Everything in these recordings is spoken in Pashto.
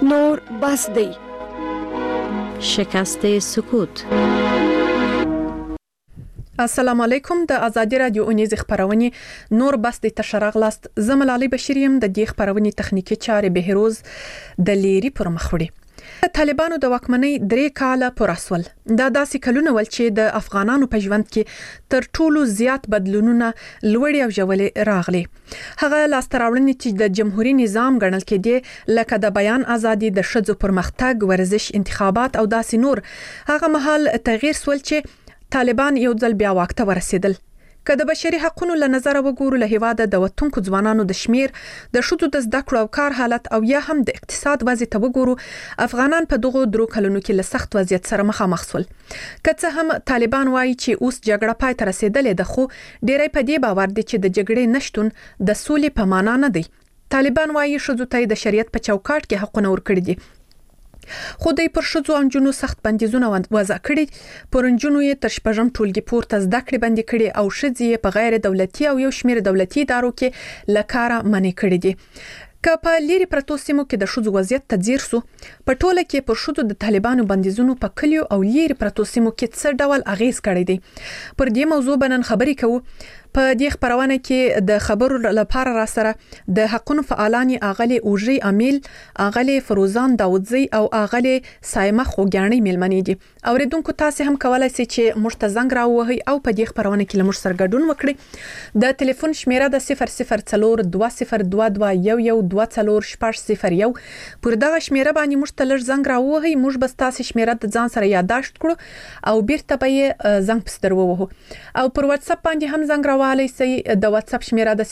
نور بس دی. شکست سکوت. السلام علیکم. د ازادي رادیو اونیز خبرونه نور بس د تشرغلاست زملالي بشریم د دې خبرونه تخنیکی چارې بهروز د لیری پر مخوړي. طالبانو د واکمنۍ 3 کاله پر اسول دا داسې کلونه ول چې د افغانانو په ژوند کې تر ټولو زیات بدلونونه لوړ او ژورې راغلي. هغه لاستراوړنې چې د جمهوریت نظام ګڼل کېدي لکه د بیان ازادي، د ښځو پرمختګ، ورزش، انتخابات او داسې نور، هغه مهال تغییر سول چې طالبان یو ځل بیا واک ته ورسېدل. که د بشري حقوقو له نظر وګورو، له هیواده د وطنکو ځوانانو د شمیر، د شذو د زده کړو او کار حالت او یا هم د اقتصاد وضعیت وګورو، افغانان په دغه 3 کلونو کې له سخت وضعیت سره مخامخ شول. که څه هم طالبان وایي چې اوس جګړه پای ته رسیدلې ده، خو ډېری په دې باور دي چې د جګړې نشټون د سولې په معنا نه دی. طالبان وایي شذو ته د شریعت په چوکاټ کې حقونه ورکړي دي، خو د پر شذو او جنو سخت بندیزونه وضع کړي. پر جنو یې تر شپږم ټولګي پورته زده کړې بندي کړي او شذې په غیر دولتي او یو شمېر دولتي ادارو کې لکاره منې کړي دي. که په لیری پرتو سیمو کې د شذو وضعیت تدزیر سو، په ټوله کې پر شذو د طالبانو بندیزونو په کلیو او لیری پرتو سیمو کې څه ډول اغیز کړی دی. پر دې موضوع بنن خبرې کوو. په دې خبرونه کې د خبرو لپاره را سره د حقوقو فعالان اغلی اوجي امیل، اغلی فروزان داودزی او اغلی سایمه خوګانی میلمنې دي. اوریدونکو تاسو هم کولای شئ چې موږ ته زنګ راوهئ او په دې خبرونه کې لمر سرګډون وکړئ. د ټلیفون شمیره د 0042021124 پر دغه شمیره باندې موږ ته لږ زنګ راوهئ. موږ به تاسو شمیره د ځان سره یادداشت کړو او بیرته به یې زنګ پس درووهو. او پر واتس اپ باندې هم زنګ والی سي. د واتس اپ شمیره د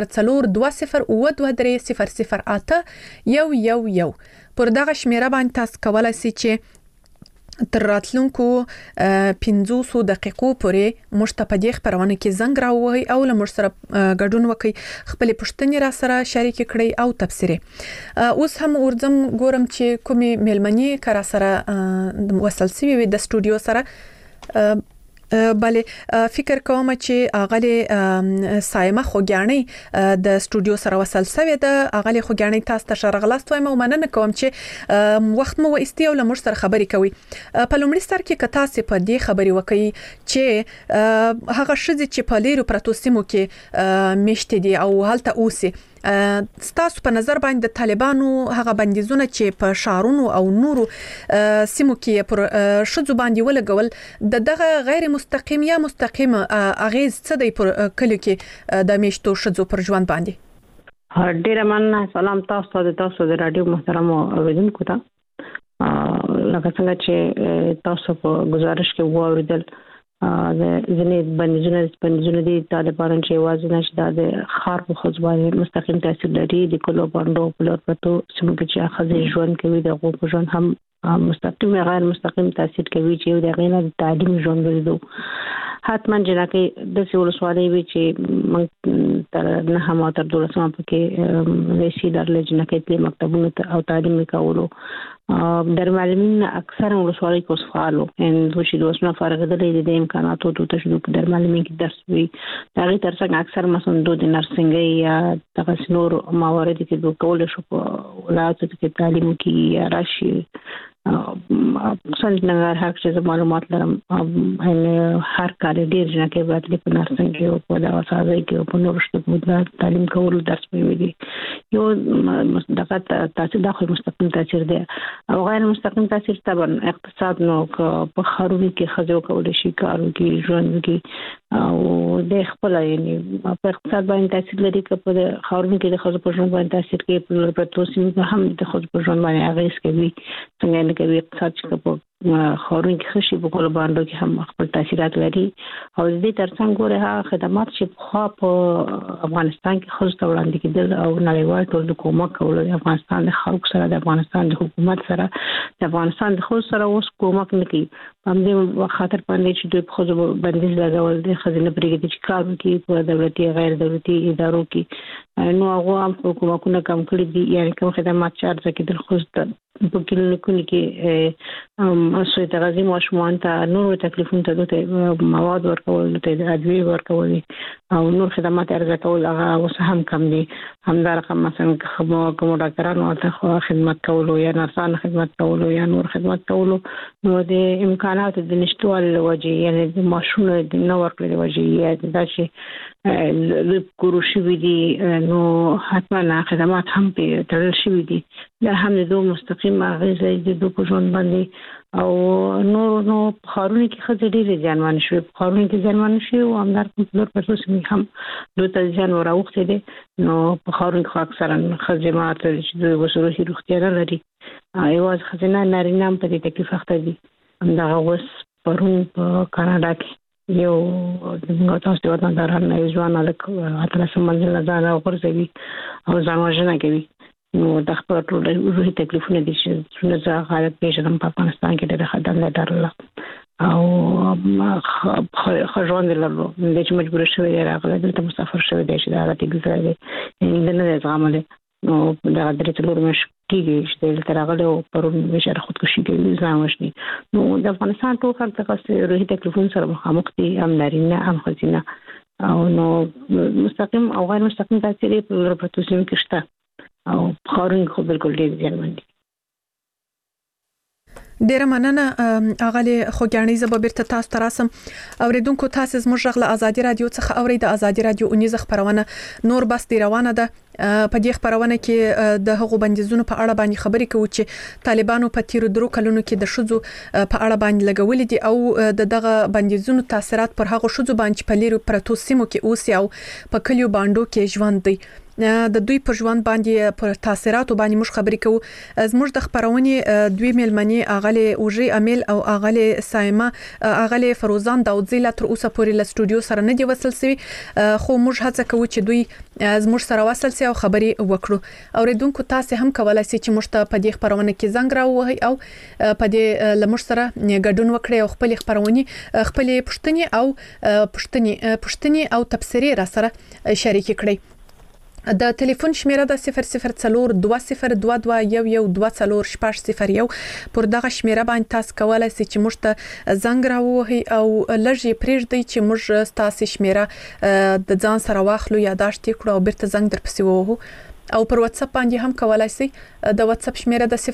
0020200811. پر دغه شمیره باندې تاسو کولای شئ چې تر راتلونکو 15 دقیقو پورې موږ ته په دې خبرونه کې زنګ راووهئ او له موږ سره ګډون وکړئ، خپل پوښتنې را سره شریک کړئ او تبصره. اوس هم ورځم ګورم چې کومې میلمنې کرا سره وصل سوي وي د سټوډیو سره. بله فکر کوم چې اغلی سایمه خوګانی د سټوډیو سره وصل سوي ده. اغلی خوګانی تاسو ته شرغلاست وایم او مننه کوم چې وخت مو واستي او لمر سره خبرې کوي. په لومړي سر کې کتا سي په دې خبرې وکړي چې هغه شذ چې په لیرو پرتو سیمو کې مشته دي او هلته اوسي، ستاسو په نظر باندې د طالبانو هغه بندیزونه چې په شهرونو او نورو سیمو کې پر شذو باندې ولګول، دغه غیر مستقیم یا مستقیم اغیز څه دی پر کلیو کې د میشتو شذو پر ژوند باندې؟ ډیره مننه. سلام تاسو د رادیو محترم اوریدونکو ته. لکه څنګه چې تاسو په گزارش کې واوریدل، د ځینې بندیزونه دي طالبانو چې واځي نشي د خار په خوځوالي مستقیم تاثیر لري. د کلو باندې په لور پتو سمو کې چې اخذ ژوند کوي د غو په ژوند هم مستقیم یا غیر مستقیم تاثیر کوي چې د غینه د تعلیم ژوند ورېدو. حتما جنکه د سیولسوالي وی چې موږ تر نه هم تر 12 پکې ویسي درلې جنکه په مکتبونو او تعلیم کولو. در معلمین اکثر ولسوالۍ کې اوس فعالو ان دوی د وسنه فارغ دي د امکاناتو د تشدد در معلمین کې درس وي. دا غي ترڅنګ اکثر مثلا د نرسنګي یا تاسو نور موارد کې د کول شو په ولایت کې تعلیم کې راشي. څنګه نګار حق چې معلومات لرم هر کال ډیر ځکه باید په نرسنګي او په دوا سازي کې په نور شته تعلیم کول درس وي. یو دغه تاسو د مستقیم تاثیر دی او غیر مستقیم تاثیر طبعا اقتصاد نو په خارونو کې خځو کول شي، کارو کې ژوند کې او د خپل یعنی په اقتصاد باندې تاثیر لري. که په خارونو کې د خځو په ژوند باندې تاثیر کوي، په پروتوسین هم د خځو په ژوند باندې اغیز کوي. څنګه کوي اقتصاد چې په خارون کې خشي په کول باندې کې هم خپل تاثیرات لري. او دې ترڅنګ ګوره هغه خدمات چې په افغانستان کې خصوصا وړاندې کېدل او نړیوال ټول د کومک کول د افغانستان د خلکو سره، د افغانستان د حکومت سره، د افغانستان د خلکو سره اوس کومک نه کوي. په دې خاطر باندې چې دوی په خو بندیز لګول د خزینه پرېږدي چې کار کوي په دولتي غیر دولتي ادارو کې. نو هغه حکومتونه کم کړی دي یعنی کوم خدمات چې ارزه کېدل خو په کلینیکونو کې اوسې د غزي ماشومان ته نور تکلیفونه ته مواد ورکول ته ادویه ورکول او نور خدمات ارزه کول هغه اوس هم کم دي همدار رقم مثلا کوم ډاکټرانو ته خدمت کول یا نرسانو خدمت کول یا نور خدمت کول نو د امکانات د نشټوال وجه یعنی د ماشومانو د نو ورکړې وجه یا د چې کوروشي وی نو حتما خدمات هم په تړل شوی دي دا هم د مستقیم اغیزه د دوه ژوند باندې او نو خارونی کې خځې ډېرې ځانوان شوي خارونی کې ځانوان شوي او همدار کوملور پرسوس هم دوه ځان وراوخته دي نو په خارونی کې اکثرا خځې ماته چې د وسروي روغتیا لري ایواز خزینه نارینه په دې تکلیف اخته دي همدغه وس پرون په کاناډا کې یو د تاسو د وطن درانه ځوان الک اتل سمندر ځان ورځي او ځان وژنه کوي نو د خپل ټول روحي تکلیفونه دي چې څنګه حالت پیژنم په افغانستان کې ډېر خدمت لرله او خژوند لرلو د چې مجبور شوی راغله دلته مسافر شوی دی چې دا راته ګرځي نه زغمله نو دا درې څلور مش کېږي چې دلته راغله او پرون بشاره خودکشي کوي ځان وشني نو د افغانستان ټول خلک څخه روحي تکلیفونه سره مخامخ دي هم نارینه هم ښځینه او نو مستقیم او غیر مستقیم تاثیر په پروتوسیم کې شته او خارون خو بالکل ډیر ځانمن دي ډیره مننه اغاله خوګانی زب بیرته تاسو تراسم اوریدونکو تاسو زموږ غل ازادي رادیو څخه اورید ازادي رادیو اونیز خبرونه نور بس دی روانه ده په دې خبرونه کې د هغو بندیزونو په اړه باندې خبرې کوي چې طالبانو په تیر درو کلونو کې د شذو په اړه باندې لګولې دي او دغه بندیزونو تاثیرات پر هغو شذو باندې په لیرو پرتو سیمو کې اوسي او په کلیو باندې کې ژوند دي د دوی په ژوند باندې پر تاثیراتو باندې موږ خبرې کوو زموږ د خبرونې دوی ملمنې اغله اوجي امیل او اغله سایما اغله فروزان داودزی لا تر اوسه پورې ل سټوډیو سره نه دی وصل سوي خو موږ هڅه کوو چې دوی زموږ سره وصل سي او خبرې وکړو اوریدونکو تاسو هم کولای شئ چې موږ ته په دې خبرونه کې زنګ راووهي او په دې لمر سره ګډون وکړي او خپل خبرونه خپل پښتني او تبصري را سره شریک کړئ د ټلیفون شمیره د 0020221124 پر دغه شمیره باندې تاسو کولای شئ چې موږ ته زنګ راووهي او لږه پریږدئ چې موږ تاسو شمیره د ځان سره واخلو یا داشت کړو او بیرته زنګ در پسې ووهو او پر واتس اپ باندې هم کولای شئ د واتس اپ شمیره د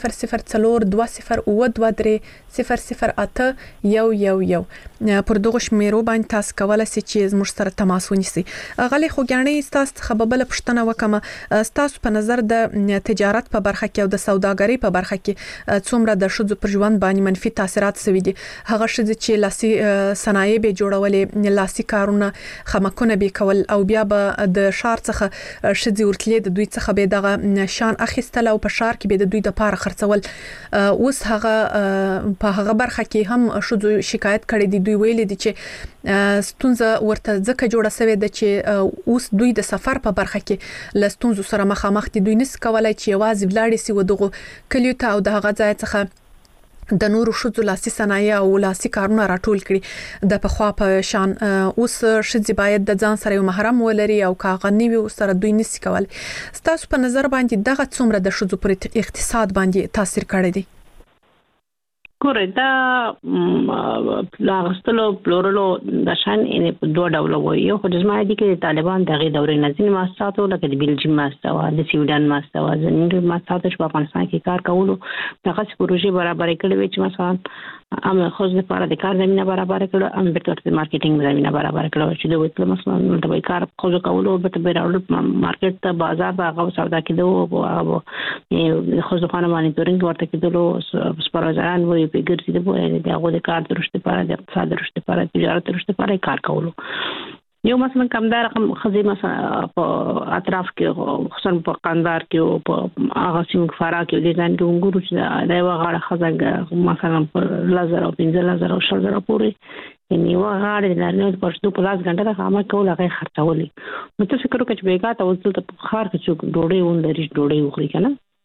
002022008111 پر دغه شمیرو باندې تاسو کولای شئ چې زموږ سره تماس ونیسئ غلي خوګانی تاسو خبربل پښتنه وکم تاسو په نظر د تجارت په برخه کې او د سوداګرۍ په برخه کې څومره د شذو پر ژوند باندې منفي تاثیرات سوي دي هغه شذ چې لاسي صنایع به جوړولې لاسي کارونه خمکونه به کول او بیا به د شار څخه شذ ورتلې د دوی څخه به دغه شان اخیستل او په شار کې به د دوی د پاره خرڅول اوس هغه په هغه برخه کې هم شذو شکایت کړي دي دوی ویل دي چې ستونزه ورته ځکه جوړه شوې ده چې اوس دوی د سفر په برخه کې لستونزو سره مخامخ دي دوی نس کولای چې یوازې ولاړ سي ودغه کلیو ته او دغه ځای څخه د نورو شذو لاسي صنایع او لاسي کارونه راټول کړي د پخوا په شان اوس شذې باید د ځان سره یو محرم ولري او کاغنی وي سره دوی نس کول ستاسو په نظر باندې دغه څومره د شذو پر اقتصاد باندې تاثیر کړی دی کورې دا لاغستلو پلورلو د شان ان په دوه ډول وایي یو خو د زما دي کې طالبان دغه دورې نظم مؤسساتو لکه د بلجیم مؤسسه او د سویډن مؤسسه او د نړۍ مؤسساتو په افغانستان کې کار کولو دغه پروژې برابر کړې وي چې مثلا ام خوځ لپاره د کار زمينه برابر کړو ام به تر مارکیټینګ زمينه برابر کړو چې د وټل مثلا د کار خوځ کولو به تر مارکیټ ته بازار هغه سودا کېدو او خوځ خانه مانیټورینګ ورته کېدلو سپارځان وي په ګرځي د هغه د کار درشته لپاره د اقتصاد درشته لپاره تجارت درشته لپاره کار کولو یو مثلا کمدار خزي مثلا په اطراف کې خصوصا په قندار کې او په هغه سیمه فرا کې د ځان کې وګورو چې دا یو غاړه خزګ مثلا په لازر او 15000 او 6000 پورې یعنی یو غاړه د نارینه په شتو په لاس غنټه د خامه کول هغه خرڅولې نو تاسو فکر وکړئ چې بیګا ته وصل ته خار کې څوک ډوډۍ ون لري ډوډۍ وخوري کنه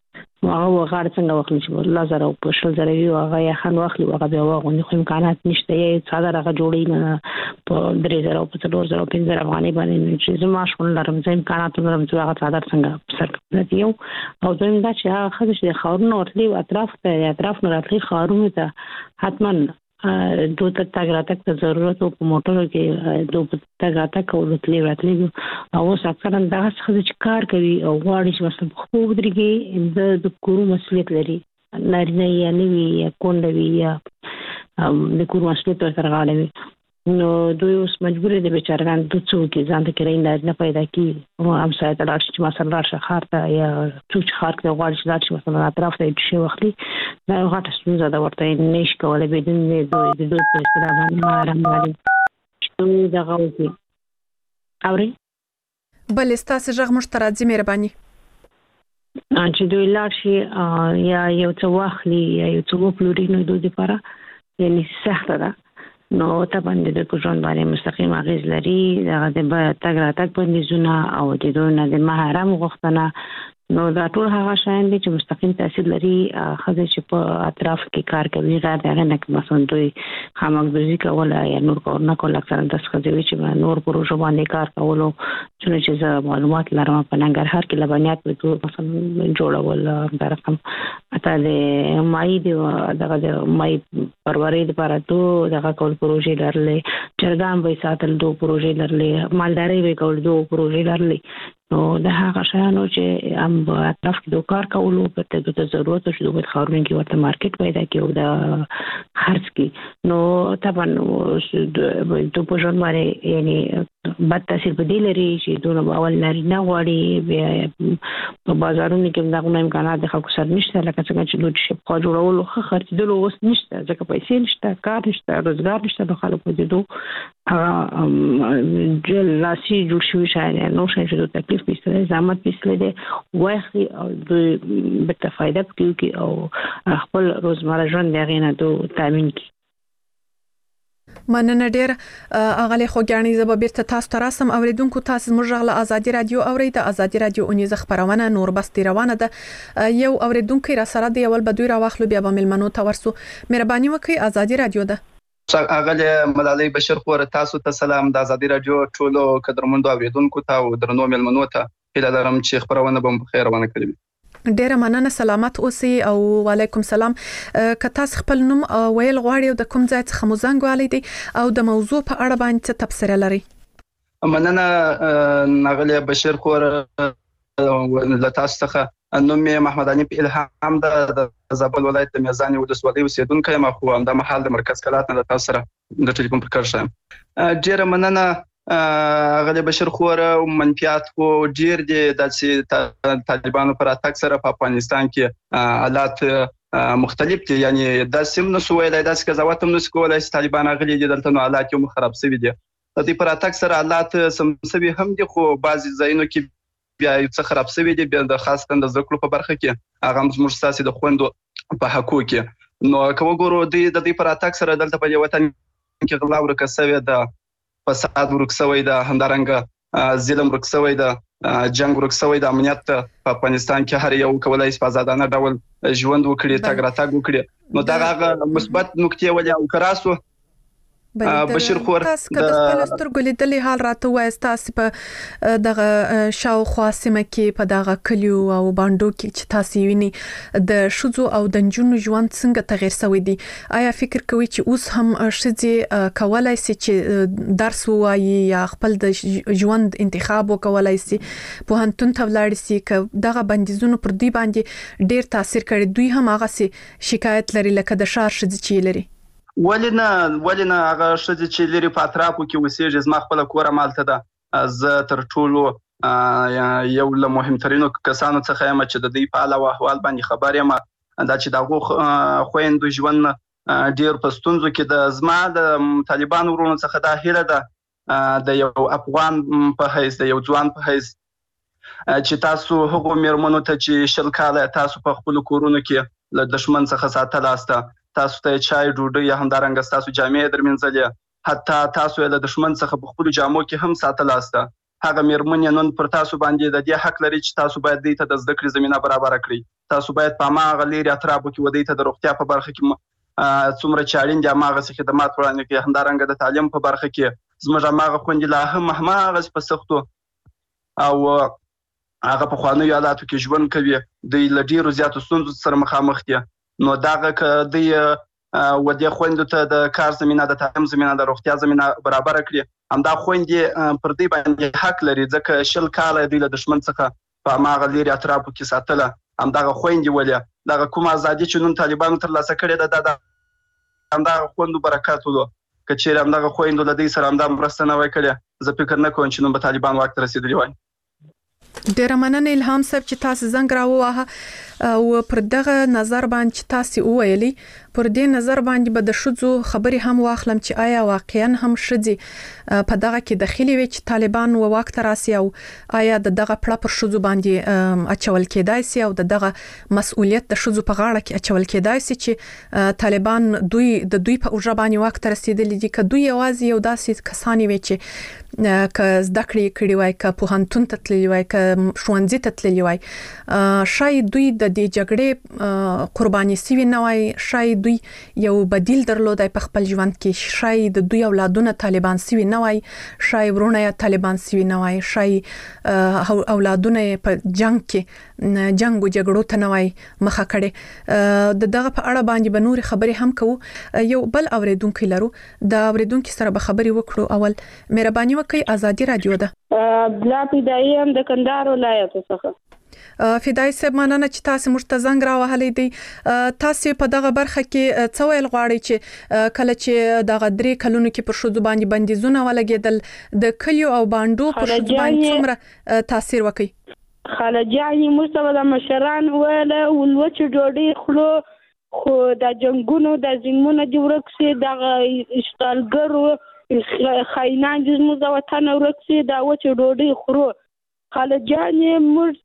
هغه وغاړه څنګه واخلي چې 1000 او په 10000 وي هغه یا خان واخلي هغه بیا واغوني خو امکانات نشته یې ساده هغه جوړي نه په 3000 او په 4000 او 5000 افغاني باندې چې زما شون لرم زم امکانات لرم چې هغه ساده څنګه سر کوي یو او دویم دا چې هغه خدای چې خاورونه ورتلي اطراف نه راتلي خاورونه ته حتما دو تک راتک ته ضرورت او په موټرو کې دو تک راتک او راتلي او اکثرا دا څه چې کار کوي او غواړي چې مثلا خو درګي د کورو مسؤلیت لري نارینه یا نوی یا کونډه وي یا د کورو مسؤلیت سره غاړه وي نو دوی اوس مجبور دي بیچارهان د څو کې ځان ته کړی نه پیدا کی او هم ساده تلاش چې مثلا شهر ته یا څوک خار کې غواړي چې مثلا اطراف ته شي وختي دا غاټه ستونزه ده ورته نش کولای بدون د دوی په سره باندې آرام لري چې دا غوږی اوري بل استاسو ژغ مشترک مهرباني چې دوی لاشي یا یو څه واخلي یا یو څه پلوري نو دوی لپاره یعنی سخت ده نو ته باندې د کوژن باندې مستقیم اغیز لري دا د تګ راتګ بندیزونه او د دونه د محرم غوښتنه نو دا ټول هغه شاین دي چې مستقیم تاثیر لري خزه چې په اطراف کې کار کوي غیر دغه نه مثلا دوی خامګدوزي کوله یا نور کار نه کول اکثر د څه کوي چې نور پروژه باندې کار کولو چې زه معلومات لرم په ننګرهار کې لبنیات په مثلا جوړول دا رقم اته د مای دغه د مای پروري لپاره ته دغه کول پروژه لرلې چرګان به ساتل دوه پروژه لرلې مالداري به کول دوه پروژه لرلې نو د هغه شانو چې هم په اطراف کې د کار کولو په د ضرورت شو د خاورین کې ورته مارکیټ پیدا کیو د خرڅ کی نو طبعا د پوجن باندې یعنی بد تاثیر په دی لري چې دوه اول نه غواړي په بازارونو کې دغه امکانات د خلکو سره نشته لکه څنګه چې دوی شپ خو جوړول خو خرڅېدل اوس نشته ځکه پیسې نشته کار نشته روزګار نشته د خلکو د جل لاسی جوړ شوی شاید نو شاید د تکلیف پیسې زحمت پیسې دي واخلي او د به فائدہ کوي او خپل روزمره ژوند دغه نه ته تامین کوي مننه ډیر اغلی خوګانی زب بیرته تاسو ته راسم اوریدونکو تاسو موږ غل ازادي رادیو اورید ازادي رادیو اونیز خبرونه نور بس روانه ده یو اوریدونکو را سره دی اول بدوی را واخلو بیا به ملمنو تورسو مهرباني وکي ازادي رادیو ده اغلی ملالۍ بشیر خور تاسو ته سلام د ازادي رادیو ټولو قدرمنو اوریدونکو ته او درنو ملمنو ته هیله لرم چې خبرونه به بخیر ونه کړي ډیره مننه سلامت اوسئ او وعلیکم سلام که تاسو خپل نوم ویل غواړئ او د کوم ځای څخه مو زنګ والي دي او د موضوع په اړه باندې څه تبصره لري مننه نغلی بشیر خور له تاسو څخه نوم محمد حنیف الهام د زابل ولایت د میزان ولسوالۍ اوسیدونکی یم خو همدا مهال د مرکز کلات نه تاسو سره د ټلیفون پر کار شم ډیره مننه غلی بشیر خور منفیات خو ډیر دي د طالبانو پر اتاک سره په افغانستان کې حالات مختلف دي یعنی د سیمه سویل د قضاوت هم نس کولای چې طالبان غلي دي دلته نو حالات یو خراب شوی دي د دې پر اتاک سره حالات سمسوي هم دي خو بعضی ځایونو کې بیا یو څه خراب شوی دي بیا د خاص کند ذکر په برخه کې هغه موږ ساسي د خوندو په حقوق کې نو کوم ګورو د دې پر اتاک سره دلته په وطن کې غلا ورکسوي د فساد ورکسوي د همدارنګ ظلم ورکسوي د جنگ ورکسوي د امنیت په افغانستان کې هر یو کولای شي په آزادانه ډول ژوند وکړي تګ راتګ وکړي نو دا مثبت نکته ولې او کراسو بشیر خور تاسو د خپل سترګو لیدلې حال راته وایي تاسو په دغه شاوخوا سیمه کې په دغه کلیو او باندو کې چې تاسو ویني د شوزو او د جنونو ژوند څنګه تغیر شوی دی آیا فکر کوي چې اوس هم شذې کولای شي چې درس وایي یا خپل د ژوند انتخاب وکولای شي په هنتون تولړ شي ک دغه بندیزونو پر دی باندې ډیر تاثیر کړی دوی هم هغه سي شکایت لري لکه د شار شذې چی لري ولنه هغه شذې چې لري په اطرافو کې وسیږي زما خپل کور مالته ده زه تر ټولو یو له مهمترینو کسانو څخه یم چې د دې په اړه احوال باندې خبر یم دا چې دغه خويندو ژوند ډیر پستونزو کې د زما د طالبان ورونو څخه دا هیله ده د یو افغان په حیث د یو ځوان په حیث چې تاسو هغه میرمنو ته چې شل کاله تاسو په خپل کورونو کې له دشمن څخه ساتل استه تاسو ته چای ډوډۍ یا همدارنګ تاسو جامې درمنځلې حتی تاسو له دشمن څخه په خپل جامو کې هم ساتل استه هغه میرمنې نن پر تاسو باندې د دې حق لري چې تاسو باید دې ته د ذکر زمينه برابر کړئ تاسو باید په هغه لري اطرافو کې ودی ته د روغتیا په برخه کې څومره چې اړین دي هغه خدمات وړاندې کړي. همدارنګه د تعلیم په برخه کې زموږ هغه خوندې لا هم هغه په سختو او هغه په خوانو یالاتو کې ژوند کوي، د لډیرو زیاتو ستونزو سره مخامخ دي. نو دغه ک د ودی خوندو ته د کار زمينه، د تعلیم زمينه، د روغتیا زمينه برابر کړي. همدا خوندې پر دې باندې حق لري ځکه 10 کال د دشمن څخه په هغه لري اطرافو کې ساتله. همدغه خوندې ولې دغه کوم ازادي چې نن طالبانو ترلاسه کړې ده د همدغه خوندو برکات ولو. که چیرې همدغه خویندو له دې سره همدا مرسته نه وای کړې، زه فکر نه کوم چې نن به طالبان واک ته رسېدلي وای. ډیره مننه الهام صاحب چې تاسو زنګ راووهه او پر دغه نظر باندې چې تاسو وویلي، پر دې نظر باندې به د شذو خبرې هم واخلم چې آیا واقعا هم شذي په دغه کې داخلي وي چې طالبان واک ته راسي، او آیا دغه پړه پر شذو باندې اچول کېدای سي او دغه مسؤلیت د شذو په غاړه کې اچول کېدای سي چې طالبان دوی په اوجه باندې واک ته رسیدلي دي، که دوی یوازې یو داسې کسانی وي چې که زده کړې کړي وای، که پوهنتون ته تللی وای، که ښوونځي ته تللی وای، شاید دوی د دې جګړې قرباني سوي نه وای، شاید دوی یو بدیل درلودای په خپل ژوند کې، شاید دوی اولادونه طالبان سوي نه وای، شاید ورونه طالبان سوي نه وای، شاید اولادونه په جنگ کې جنگ او جګړو ته نه وای مخه کړي. دغه په اړه باندې به نور خبرې هم کوو. یو بل اوریدونکو لرو، د اوریدونکو سره به خبرې وکړو. اول مهرباني وکړئ، ازادي رادیو ده. بلا پیدایم د کندهار ولایت څخه. فدای صاحب مننه چې تاسو موږ ته زنګ راوهلې دي. تاسو په دغه برخه کې څه ویل غواړئ چې کله چې دغه 3 کلونو کې پر شذو باندې بندیزونه ولګېدل، د کلیو او باندو پر شذو باندې څومره تاثیر وکړي؟ خلجانی مستوى مشران ولا والوچ ډوډۍ خلو خو د جنگونو د زمونه دی ورکسي د اشتالګرو خاینان جزمو د وطن ورکسي د وچ ډوډۍ خورو. خلجانی مر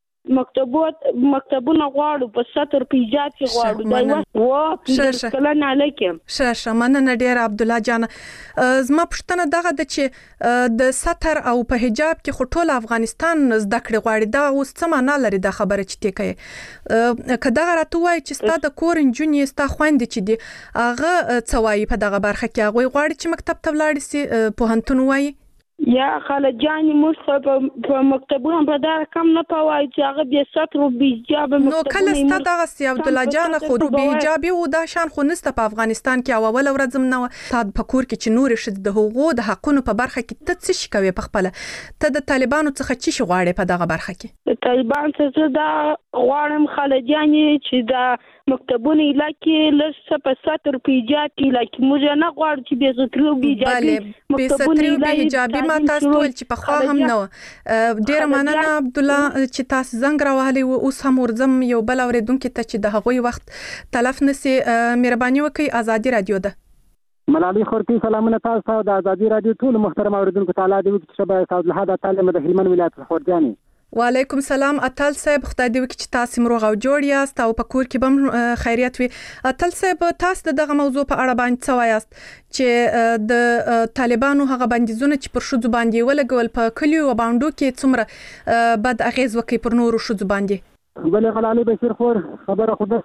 مکتبونه غواړو په سطر پیجات کې غواړو دا کلن علیکم. شه مننه ډیر عبد الله جان. زما پښتنه دغه د چې د سطر او په حجاب کې خټول افغانستان زده کړې غواړي، دا اوس څه معنا لري دا خبره چې ته کوي؟ کدا راته وای چې ستاسو د کور انجونی ستاسو خويندې چې دی هغه څه وایي په دغه برخه کې؟ هغه غواړي چې مکتب ته ولاړ شي، پوهنتون وایي یا خلجانی مصطفی په مکتبونو په دار کم نه پوای چې هغه به سطر او حجاب نو کله ست دغه سی عبد الله جان خو به حجاب او دا شان خو نسته په افغانستان کې او اول ورځم نه تاد پکور کې چې نور شد د حقوق د حقونو په برخه کې ته څه شي کوي په خپل ته د طالبانو څخه چی غواړي په دغه برخه کې؟ طالبان څه دا غواړم خلجانی چې دا مکتبونه علاقې لږ په سطر حجاب کې لکه موږ نه غواړو چې به سطر او حجاب مکتبونه حجاب ما تاسو ول چې په خوا هم نو. ډیر مننه عبد الله چې تاسو زنګ راوهلي او اوس هم ورزم یو بل اوریدونکو ته چې د هغوی وخت تلف نسی. مهرباني وکړئ، ازادي رادیو ده. ملالي خورتي سلامونه تاسو د ازادي رادیو ټول محترم اوریدونکو تعالی دې وکړي چې به تاسو له هدا تعلیم د هلمند ولایت خورجاني. وعلیکم سلام اتل صاحب، خدای دې وکړي چې تاسو مروغ او جوړ یاست او په کور کې بم خیریت وي. اتل صاحب تاسو دغه موضوع په اړه باندې څه وایاست چې د طالبانو هغه بندیزونه چې پر شذو باندې ولګول په کلیو او باندو کې څومره بد اغیز وکړي پر نورو شذو باندې؟ بل غلالي بشیر خور خبره خوده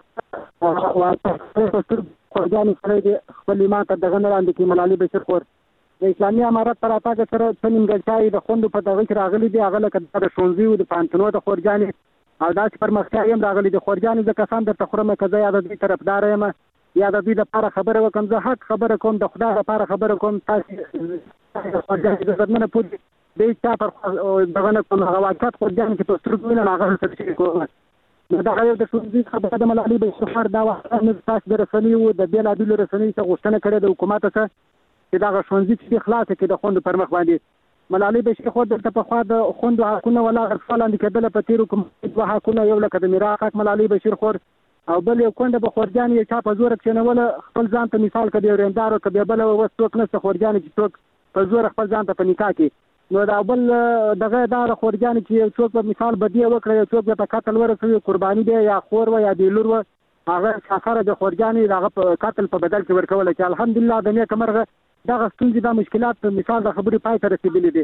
خورجاني سره دې خپل ایمان ته دغه نه لاندې کې ملالي بشیر خور د اسلامي امارت تر اتاګه سره څنګه د خوندو په دغه کې راغلي دي هغه لکه د شونځي او د پانتونو د خورجاني او دا چې پرمختیا هم راغلي د خورجاني د کسان د تخرمه کزه یا د دې طرفدار یم یا د دې لپاره خبره وکم، زه حق خبره کوم، د خدای لپاره خبره کوم. تاسو خورجاني د زمنه پوری د چا پر دغه نه کوم هغه واقعات خورجاني چې په سترګو نه هغه څه کوي. نو دا غوډه د شونځي خبره د ملالي بشخار دا وخت نه تاسو د رسنۍ او د بیل عدل رسنۍ څخه غوښتنه کړې د حکومت څخه چې دا شونځي چې خلاص کې د خوند پر مخ باندې ملالي بشیر خو د په خوا د خوند حقونه ولا غرفلاند کېدل په تیر کوم دوه حقونه یو لکه د میراث حق ملالي بشیر خور او بل یو کونډه په خورجاني چا په زور کې نه ول خپل ځان ته مثال کړي ورندارو کبه بل وسوک نه خورجاني چې څوک په زور خپل ځان ته په نکاح کې نو دا بل دغه دار خورجاني چې څوک په مثال بدی وکړي څوک په قتل ورسوي قرباني دی یا خور و یا دی لور و هغه سفر د خورجاني دغه قتل په بدل کې ورکول چې الحمدلله د نیک مرغه دغه ستونزې د مشکلات په مثال د خبرې پای ته رسیدلې دي.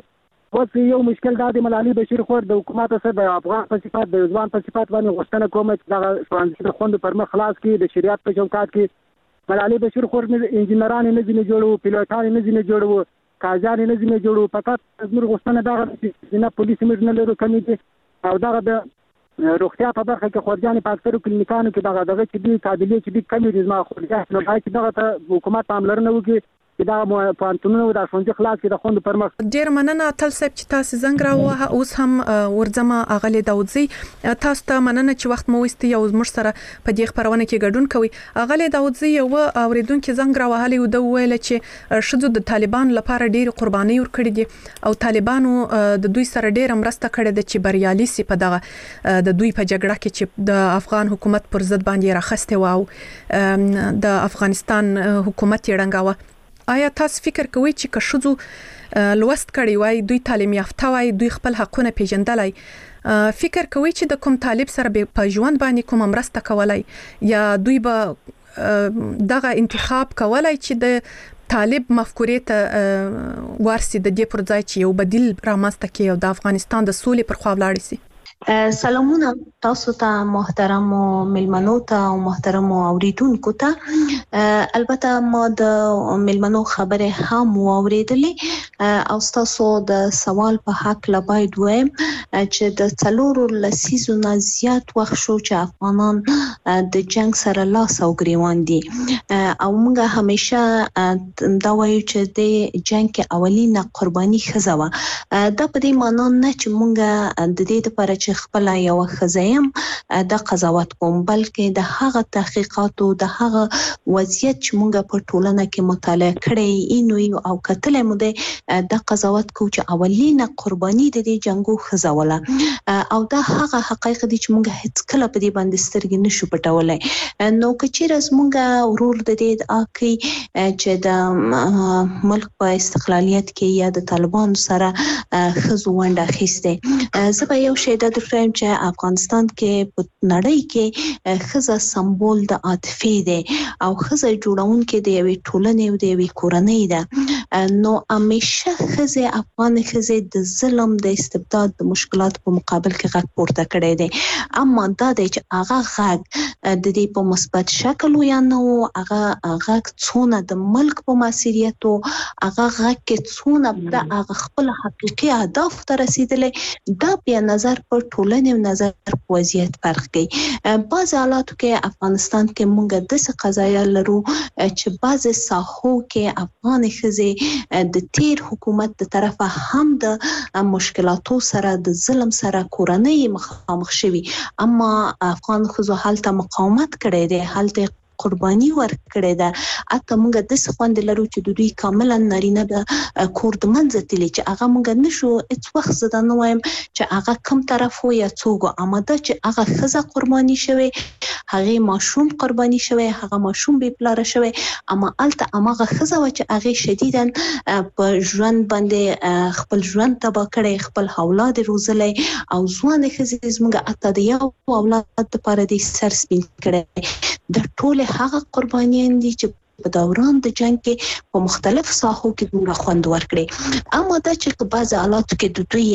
اوس یو مشکل دا د ملالۍ بشیر خور د حکومت سره د افغان په صفات د ځوان په صفات باندې غوښتنه کوم چې دا ښوونځي د خوندو پر مخ خلاص کړي د شریعت په چوکاټ کې ملالۍ بشیر خور انجینران نه ځینې جوړو پیلوټان نه ځینې جوړو کاجان نه ځینې جوړو فقط زموږ غوښتنه دا چې نه پولیس موږ نه لرو کمی دي او دا د روغتیا په برخه کې خورجان په اکثرو کلینیکانو کې دغه چې دي قابلیت چې دي کمی دي زما خورجان نو باید دغه ته حکومت پاملرنه وکړي دا پانتونو د ښوونځي خلاص کې د خوندو پر مخ. ډیر مننه اتل صاحب چې تاسو زنګ راوه. اوس هم ورځم اغلی داودزی تاسو ته مننه چې وخت مو وستي او زموږ سره په دې خبرونه کې ګډون کوي. اغلی داودزی یو اوریدونکو زنګ راوهلی او د ویل چې شذو د طالبان لپاره ډیر قرباني ورکړي دي او طالبانو د دوی سره ډیر مرسته کړې ده چې بریالي سي په دغه د دوی په جګړه کې چې د افغان حکومت پر ضد باندې راخسته و او د افغانستان حکومت یې ړنګاوه. آیا تاسو فکر کوئ چې که شذو لوست کړي وای دوی تعلیم یافته وای دوی خپل حقونه پیژندلای فکر کوئ چې د کوم طالب سره په ژوند باندې کوم مرسته کولای یا دوی به دغه انتخاب کولای چې د طالب مفکورې ته ورسي د دې پر ځای چې یو بدیل رامنځته کړي او د افغانستان د سولې پر خوا ولاړ شي؟ سلامونه تاسو ته محترم ملمنو ته او محترم اوریدونکو ته. البته ما د ملمنو خبره هم اوریدلې او تاسو د سوال په حق لا باید وایم چې د څلورو لسیزو زیات وخت شو چې افغانان د جنگ سره لاس او ګریوان دي او موږ همیشه دا وایو چې د جنگ کې اولینه قرباني خزوه. دا په دې معنی نه چې موږ د دې لپاره چې خپل یو خزایم د قضاوت کوم بلکې د هغه تحقیقات او د هغه وضعیت چې موږ په ټولنه کې مطالعه کړی اینو او کتلې مو د قضاوت کو چې اولینه قرباني د دې جنگو خزوله او دا هغه حقایق دي چې موږ هیڅ کله په دې باندې سترګې نشو پټولای. نو کچېرز موږ ورور د دې اکی چې د ملک په استقلالیت کې یا د طالبانو سره خزو ونده خسته زه به یو شی د فریم چې افغانستان کې په نړۍ کې خزه سمبول د عاطفه دی او خزه جوړون کې د یوې ټولنې او د یوې کورنۍ ده. نو همیشه خزه افغان خزه د ظلم د استبداد د مشکلات په مقابل کې غږ پورته کړی دی اما دا دی چې هغه غږ د دې په مثبت شکل یا نو هغه غږ څونه د ملک په مسؤلیت او هغه غږ کې څونه د هغه خپل حقيقي اهداف ته رسیدلې دا بیا نظر په ټولنې نظر په وضعیت فرق کوي. بعض حالاتو کې افغانستان کې موږ د څه قضایا لرو چې بعض ساحو کې افغان خزه د تیر حکومت د طرفه هم د مشکلاتو سره د ظلم سره کورنۍ مخامخ شوي اما افغان خزو حالت مقاومت کړی دی حالت قرباني ورکړې ده اته موږ د څخوند لرو چې دوی کاملا نارینه د کور د منځتلی چې هغه موږ نشو هیڅ وخت زده نه وایم چې هغه کوم طرف وو یا څوک اماده چې هغه خزه قرباني شوی هغه ماشوم قرباني شوی هغه ماشوم به پلار شوی اما الته هغه خزه و چې هغه شدیداً په ژوند باندې خپل ژوند تبا کړي خپل اولاد روزلې او ځوان خزه زموږ اته د یو اولاد لپاره د سر سپین کړي د ټول هغه قربانیان دي چې په دوران د جنگ کې په مختلف ساحو کې موږ خوند ورکړي اما دا چې بعض حالات کې د دوی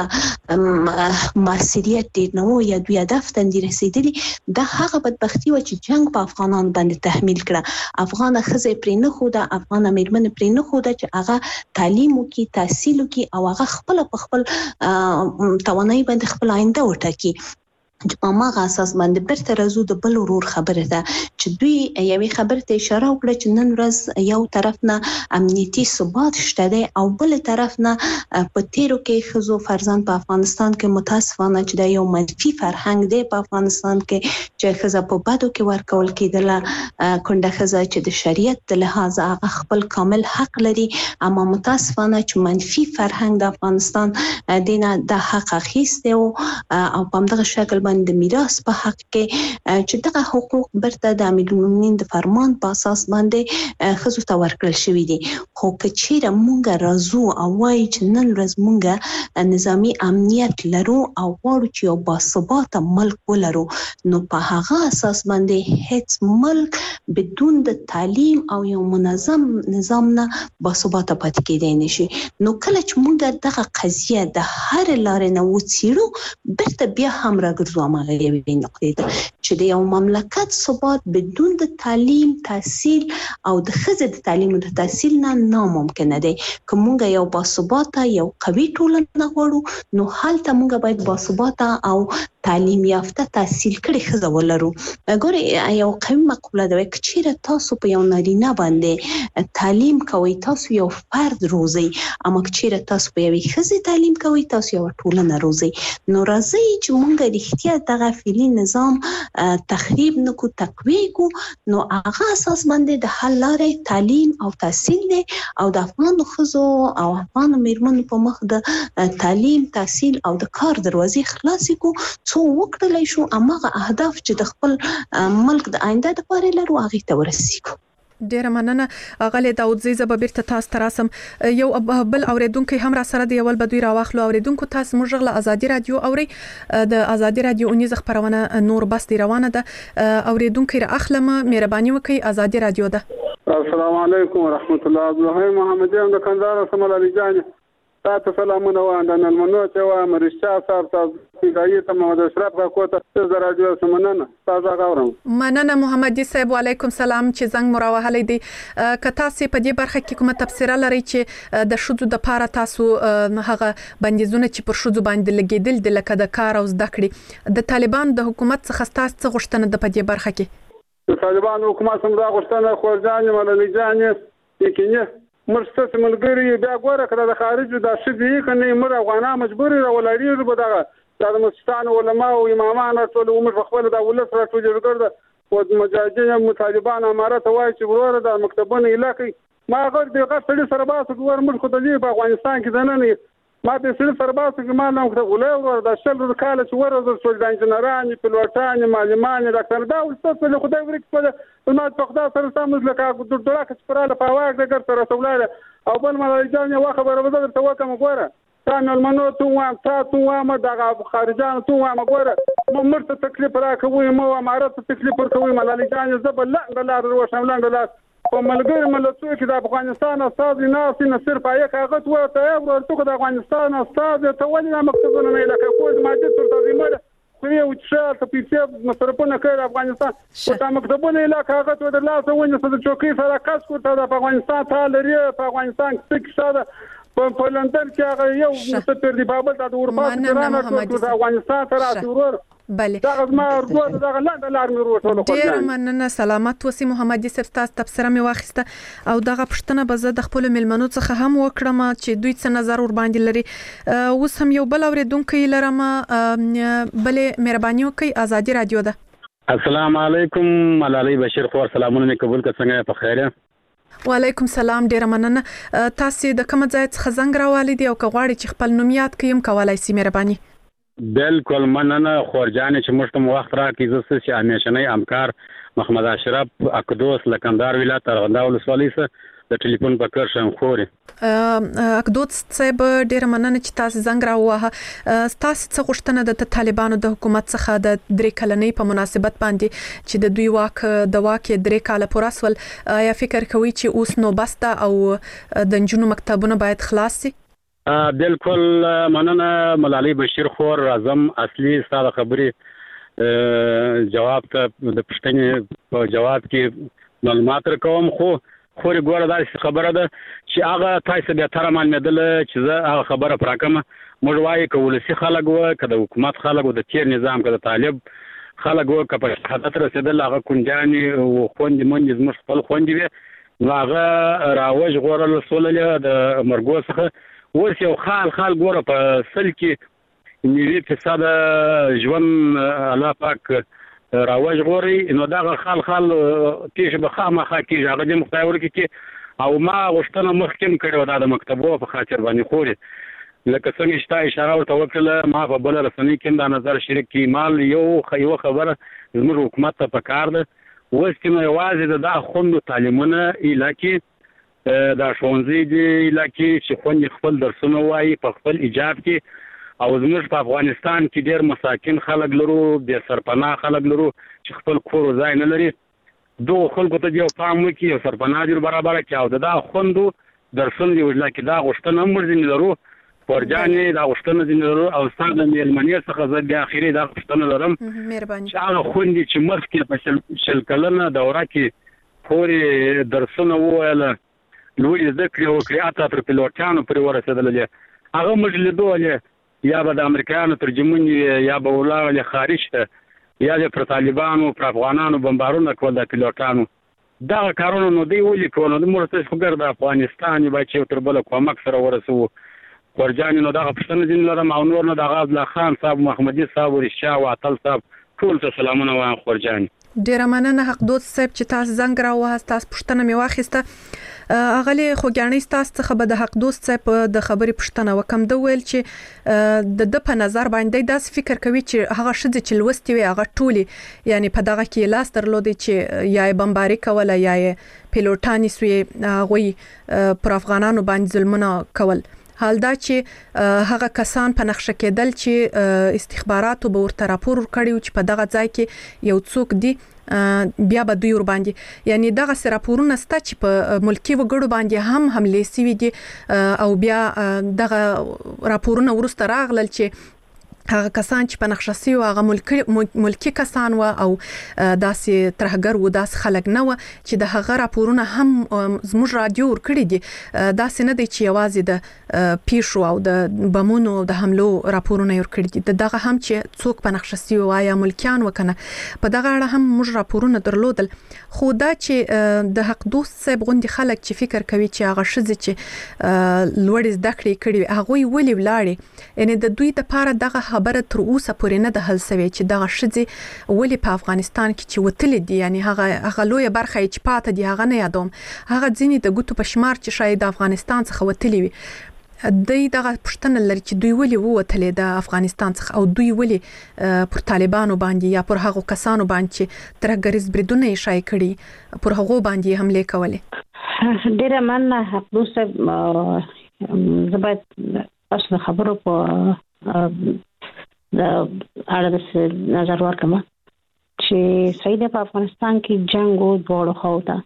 هغه مسؤلیت دي نو یا دوی هدف ته رسیدلي دا هغه بدبختی و چې جنگ په افغانان باندې تحمیل کړه افغان خزه پرې نه خو دا افغان امیرمن پرې نه خو دا چې هغه تعلیم وکي تحصیل وکي او هغه خپل توانایي باندې خپل آینده وټاکي په ماغه اساس باندې برته راځو د بل ورور خبره ده چې دوی یوې خبرې ته اشاره وکړه چې نن ورځ یو طرف نه امنیتي ثبات شته دی او بل طرف نه په تیرو کې خزو فرزند په افغانستان کې متاسفانه چې د یو منفي فرهنګ دی په افغانستان کې چې خزه په بدو کې ورکول کېدله کونډه خزه چې د شریعت د لحاظ هغه خپل کامل حق لري اما متاسفانه چې منفي فرهنګ د افغانستان دینه د حق اخیسته او په همدغه شکل غالبا د میراث په حق کې چې دغه حقوق برته د امیر المؤمنین د فرمان په اساس باندې خزو ته ورکړل شوی دي. خو کچېره مونږ راځو او وایي چې نن ورځ مونږ نظامی امنیت لرو او غواړو چې یو باثباته ملک ولرو، نو په هغه اساس باندې هیڅ ملک بدون د تعلیم او یو منظم نظام نه باثباته پاتې کېدای نشي. نو کله چې موږ دغه قضیه د هر لارې نه وڅېړو بیرته بیا هم راګرځو هماغه یوې نقطې ته چې د یو مملکت ثبات بدون د تعلیم تحصیل او د ښځې د تعلیم او د تحصیل نه ناممکنه دی. که موږ یو باثباته یو قوي ټولنه غواړو نو هلته موږ باید باثباته او تعلیم یافته تحصیل کړي ښځه ولرو. ګورې یو قوي مقوله ده، که چیرې تاسو په یو نارینه باندې تعلیم کوئ تاسو یو فرد روزئ، اما که چیرې تاسو په یوې ښځې تعلیم کوئ تاسو یو ټولنه روزئ. نو راځئ چې موږ رښتیا دغه فعلي نظام تخریب نکو، تقویه کو، نو هغه اساس باندې د حل لارې تعلیم او تحصیل دی او د افغانو ښځو او افغانو میرمنو په مخ د تعلیم تحصیل او د کار دروازې خلاصې کو، څو وکړلای شو هماغه اهداف چې د خپل ملک د آینده لپاره لرو هغې ته ورسیږو. ډیره مننه اغلی داود زیزه. به بیرته تاسو ته راسم. یو بل اوریدونکو هم را سره دی، اول به دوی راواخلو. اوریدونکو تاسو موږ غل ازادي رادیو اوري، د ازادي رادیو اونیز خبرونه نور بس دی روانه ده. اوریدونکو را اخلم مهرباني وکي، ازادي رادیو ده. السلام علیکم ورحمت الله. عبدالرحیم محمدیان د کندهار سمال علی جان تاسو سلامونه واندن المنو چې و مرشا صاحب تاسو دایته محمد اشرف کا کوته د رادیو سمننه تاسو غوړم. مننه محمدي صاحب، وعلیکم سلام. چې زنګ مراوهلې دي که تاسو په دې برخه کې کومه تفسیر لري چې د شذو د پاره تاسو هغه بندیزونه چې پر شذو باندې لګیدل د لکه د کار او زده کړې د طالبان د حکومت څخه تاسو غوښتنه د په دې برخه کې د طالبان حکومت هم دا غوښتنه خورجان ملالي جان یقیني مرسته ملګری بیا ګوره کړه د خارج د شذې کني مر افغانان مجبور راولړي به دغه د مسلمان علماء او امامان ټول عمر خپل د ولس راټول جوړ او مجاهدین طالبان امارات وایي چې ورور د مکتبونو علاقې ما غږ د غږ سړي سره باسه ور ملک د دې په افغانستان کې دنه ما د سړي سره باسه کې ما نه وخت غولې ور د شل د کال چې ور د سول د انجنیران پیلوټان معلمان ډاکټر دا ولست له خدای ورک په ما په خدای سره سم لکه د ډوړه کې پراله په واګ د ګر سره سولاله او بل مالای جان یو خبره وزر ته وکم ګوره تاسو المنو تو وام تاسو وام د خارجان تو وام ګوره مرته تکلیف راکوي مو امارات تکلیف ورکوي مالای جان زبل لا د روشنلند لا په ملګری ملتونو کې د افغانستان استاد نه صرف یې کاغذ ورته ورته د افغانستان استاد ته ولې مکتوبونه نه لکه کوم ماده تر تنظیمه خو یو چې ته پیسې مصرفونه کوي افغانستان او د مکتوبونه له کاغذ ور لاسه ونی څه چوکۍ سره کاس کوته د افغانستان ته لري په افغانستان کې څه په لندن کې هغه یو مستر دی بابل د اروپا څخه د افغانستان ته راځور بله دا ما ورته دا لاند لار مې ورته ډیر مننه. سلامت وسی محمدي صاحب تاسو تفسیر مې واخیسته او دغه پښتنه به زه د خپل ملمنو څخه هم وکړم چې دوی څه نظر ور باندې لري. اوس هم یو بل اوریدونکو لرم، بلې مهرباني وکړئ، ازادي رادیو ده. السلام علیکم ملالۍ بشیر خور، سلامونه قبول کړئ، څنګه په خیر؟ وعلیکم سلام، ډیر مننه. تاسو د کوم ځای څخه زنګ راوالي دي او کغواړي چې خپل نوم یاد کړئ کولای شئ مهرباني؟ بالکل مننه خورجان چې موږ ته وخت راکړئ. زه چې همیشنی همکار محمد اشرف اقدوس لکندار ولایت ارغنداو ولسوالۍ څخه د ټلیفون په کار شم خوري. اقدوس صاحب ډیر مننه چې تاسو زنګ راووهه. تاسو څه غوښتنه د طالبانو د حکومت څخه د 3 کلنۍ په مناسبت باندې چې د دوی واک د واک 3 کال پوره سول، یا فکر کوي چې اوس نو بسته او د نجونو مکتبونه باید خلاص شي؟ بالکل مننه ملالۍ بشیر خور. اعظم اصلي ستاسو خبرې جواب ته د پښتنې په جواب کې معلومات راکوم. خو ګوره دا خبره ده چې هغه تاسو به تر مان مدل چې زه هغه خبره پراکم. موږ وایو که ولسی خلک و که د حکومت خلک و د تیر نظام که د طالب خلک و که په شهادت رسیدل هغه کونجاني او خوندې مونږ زموږ خپل خوندې وي نو هغه راوج غوړل سولل د مرګو څخه اوس یو خال ګوره په سل کې ملي فساد ژوند الله پاک راوج غوري نو دا خال کیږي به خامخا کیږي هغه د مختار کې او ما غوښتنه مخکم کړو دا د مکتبو په خاطر باندې خوري لکه څنګه چې اشاره ورته وکړه ما په بل رسنۍ کې دا نظر شریک کی مال یو خبره زموږ حکومت ته پکار ده اوس چې یوازې د خوندو تعلیمونه علاقې دا ښوونځي دي علاقې چې خوندې خپل درسونه وایي په خپل ایجاب کې او زموږ په افغانستان کې ډېر مساکین خلک لرو بې سرپناه خلک لرو چې خپل کور ځای نه لري دغو خلکو ته یو پام وکړي یو سرپناه دې برابره کړي او د دغه خوندو درسونه دي علاقې دا غوښتنه هم ورځنې لرو ورجانې دا غوښتنه ځینې لرو او ستا د مېلمنې څخه زه بیا اخري دا غوښتنه لرم چې هغه خوندې چې مخکې په شل کلنه دوره کې پورې درسونه وویله لوړې زده کړې وکړې حتی تر پیلوټانو پورې ورسېدلې هغه موږ لیدولې یا به د امریکایانو ترجمون یا به ولاړلې خارج ته یا پر طالبانو پر افغانانو بمبارونه کول د پیلوټانو دغه کارونه نو دوی ولې کول نو موږ ته خو د افغانستان باید چې تر بله کومک سره ورسوو ورجانې نو دغه پوښتنه ځینې لرم او نور نو دغه عبدالله خان صاحب محمدي صاحب رشا او عطل صاحب ټول ته سلامونه وایم ورجانې ډیره مننه حق دوست صاحب چې تاسو زنګ راوهاست تاسو پوښتنه مې واخیسته اغلی خوګانې تاسو څخه به د حق دوست صاحب د خبرې پوښتنه وکم د ویل چې د په نظر باندې داس فکر کوي چې هغه شذ چې لوستي وي هغه ټولي یعنی په دغه کې لاس درلودي چې یا بمباری کوله یا پیلوټانی سوی غوي پر افغانانو باندې ظلمونه کول حال دا چې هغه کسان په نقشه کېدل چې استخباراتو به ورته راپور ورکړي چې په دغه ځای کې یو څوک دی بیا به دوی ور باندې یعنی دغه سره راپورونه ستا چې په ملکی وګړو باندې هم حمله سوي دي او بیا دغه راپورونه ورسته راغلل چې هغه کسان چې په نقشه سي او هغه ملکی کسان و او داسې ترهګر و داس خلک نه و چې د هغه راپورونه هم زموږ رادیو ورکړي دي داسې نه دی چې یوازې د پیښو او د بمونو د حملو راپورونه ورکړي دي دغه هم چې څوک په نقشه سي او یا ملکیان وکنه په دغه اړه هم موږ راپورونه درلودل خو دا چې د حق دوست صاحب غوندي خلک چې فکر کوي چې هغه شذ چې لوړ زده کړې کړي هغه ولې ولاړي یعنی د دوی د پاره دغه خبره تر اوسه پورې نه د حل سوي چې دغه شذ ولې په افغانستان کې چې وتل دي یعنی هغه لوی برخه چې پاتې دي هغه نه یادوم هغه ځینې د ګوتو په شمار چې شاید د افغانستان څخه وتلی وي دوی دغه پښتنه لري چې دوی ولې ووتلې د افغانستان څخه او دوی ولې پر طالبانو باندې یا پر هغو کسانو باندې چې ترهګریز بریدونه یې شای کړي پر هغو باندې حمله کولې ډیره مننه حق دوست زبات اصل خبرو په د اړه نظر ورکړم چې سید په افغانستان کې جنگ او دوړو خوته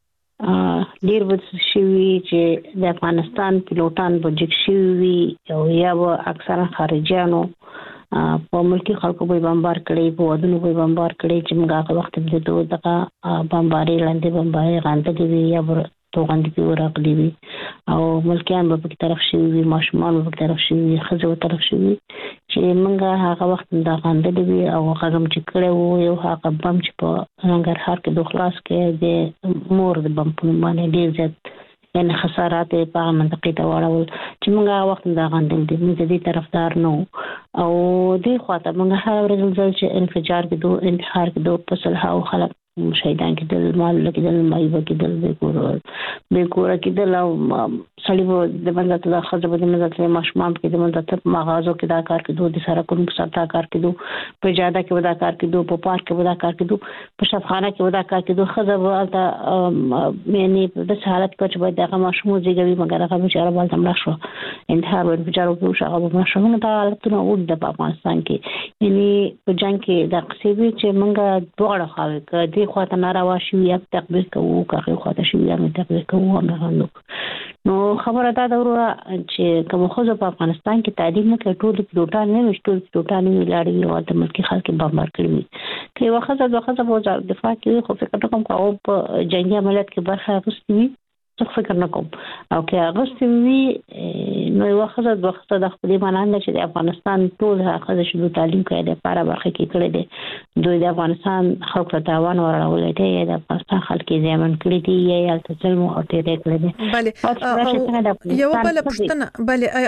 ډیر وڅ شوی چې د افغانستان پیلوټان بجک شوی او یا اکثرا خارجيانو په ملکی خلکو به بمبار کړي په ودونو به بمبار کړي چې موږ هغه وخت د دوه دغه بمباري لاندې بمباري غانډه دی یا توغند په ورغلی وي او ملکیان به په طرف شي وي ماشومان به په طرف شي وي خزو په طرف شي وي چې موږ هغه وخت د غانډه دی او هغه چې کړه وو یو هغه بم چې په ننګرهار کې د خلاص کې د مور د بم په باندې ډیر زیات یعنی خسارات په منطقې ته واړول چې موږ هغه وخت د غانډه دی موږ دې طرفدار نو او دې خواته موږ هر ورځ چې انفجار کې دوه انتحار کې دوه په صلح او خلک شهیدان کې د مال لګیدل مایو کې د کور کې د لو سړي وو د باندې د خزه د مزه ماشومان کې د باندې مغازو کې دا کار کې دوه د سره کوم ستا کار کې دوه په جاده کې ودا کار کې دوه په پارک کې ودا کار کې دوه په شفخانه کې ودا کار کې دوه خزه ولته یعنی د حالت په چې دغه ماشوم زیږوي مګر هغه بیچاره بل تمړه شو انتحار ور بیچاره په شغه ماشوم ته حالتونه ود د افغانستان کې یعنی په جنگ کې د قصيبي چې منګه دوړه خاله کې خواته ناروا شي یا تقبیر کوو که خواته شي یا تقبیر کوو هم نو خبره دا دوره چې کوم خو په افغانستان کې تعلیم نه کوي ټول پیلوټان نه ټول پیلوټان ویلاړي او د ملکی خلک بمبار کړي کې وخت د وزارت دفاع کې خو فکر کوم او په جنگي عملیات کې برخه اخیستي څه فکر نه کوم او کې اغوستي وی نو وخت د خپل معنی چې د افغانستان ټول هغه شنو تعلیم کوي د لپاره برخه کې کړي دي دوی د افغانستان خلک ته تاوان ورولې دي د افغانستان خلک زمون کړي دي یا تل مو او ته کړي دي بله یو بل پښتنه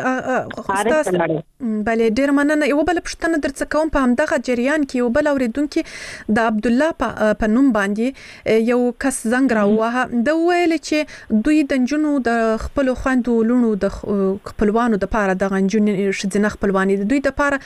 بله بله ډیر مننه یو بل پښتنه درڅ کوم په همدغه جریان کې یو بل اوریدونکو د عبد الله په نوم باندې یو کس زنګ راوه د ویل چې دوی د نجونو د خپل خويندو لونو د خپلوانو د پاره د غنجونې شذنه خپلوانی دوی د پاره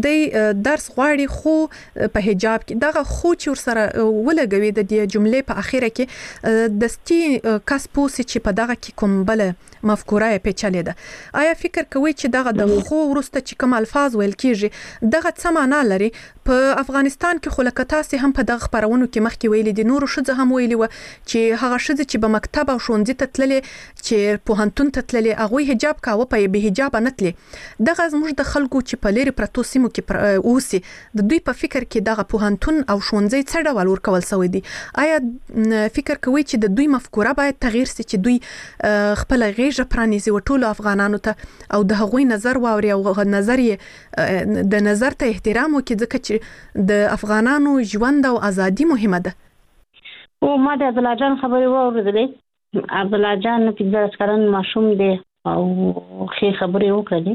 د درس غواړي خو په حجاب کې دغه خو چې سره ولګوي د دې جملې په اخیره کې د ستی کس پوسی چې په دغه کې کوم بل مفکوره پیچلې ده آیا فکر کوي چې دغه د خو ورسته چې کوم الفاظ ویل کیږي دغه څه معنا لري په افغانستان کې خلکتا سي هم په دغه خبرونو کې مخکې ویلي دي نور شذ هم ویلي و چې هغه شذ چې په مکتب او ښوونځي ته تللې چې په هنتون ته تللې هغه حجاب کاوه په به حجاب نه تللې دغه زموږ د خلکو چې په لری پرتو سیمو کې اوسي د دوی په فکر کې دغه په هنتون او ښوونځي څه ډول ورکول سوی دي آیا فکر کوي چې د دوی مفکوره باید تغییر سي چې دوی خپل غیږه پرانیزي وټول افغانانو ته او د هغوی نظر واوري او نظر یې د نظر ته احترام وکړي ځکه چې د افغانانو ژوند او ازادي مهمه ده او ما د عبد الله جان خبرې واورېدلې عبد الله جان 15 کلن ماشوم دی او خې خبرې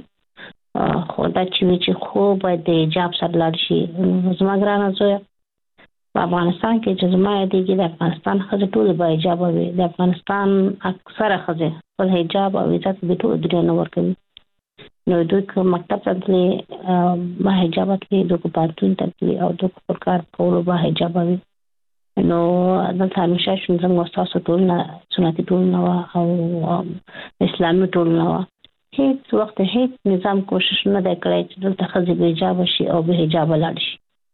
وکړې خو دا چې خو باید د حجاب سره لاړ شي زما ګرانه زوی په افغانستان کې چې زما یادېږي د افغانستان ښځې ټولې به حجاب وي د افغانستان اکثره ښځې خپل حجاب او عزت د ټولو دنیا نه ورکوي نو دوی که مکتب ته تللې با حجاب تللې دوی که پوهنتون ته تللې او دوی که پر کار کولو با حجاب وي نو دلته همیشه زموږ ستاسو ټولنه سنتي ټولنه وه او اسلامي ټولنه وه هیڅ وخت هیڅ نظام کوشش نه دی کړی چې دلته ښځې بې حجابه شي او بې حجابه لاړ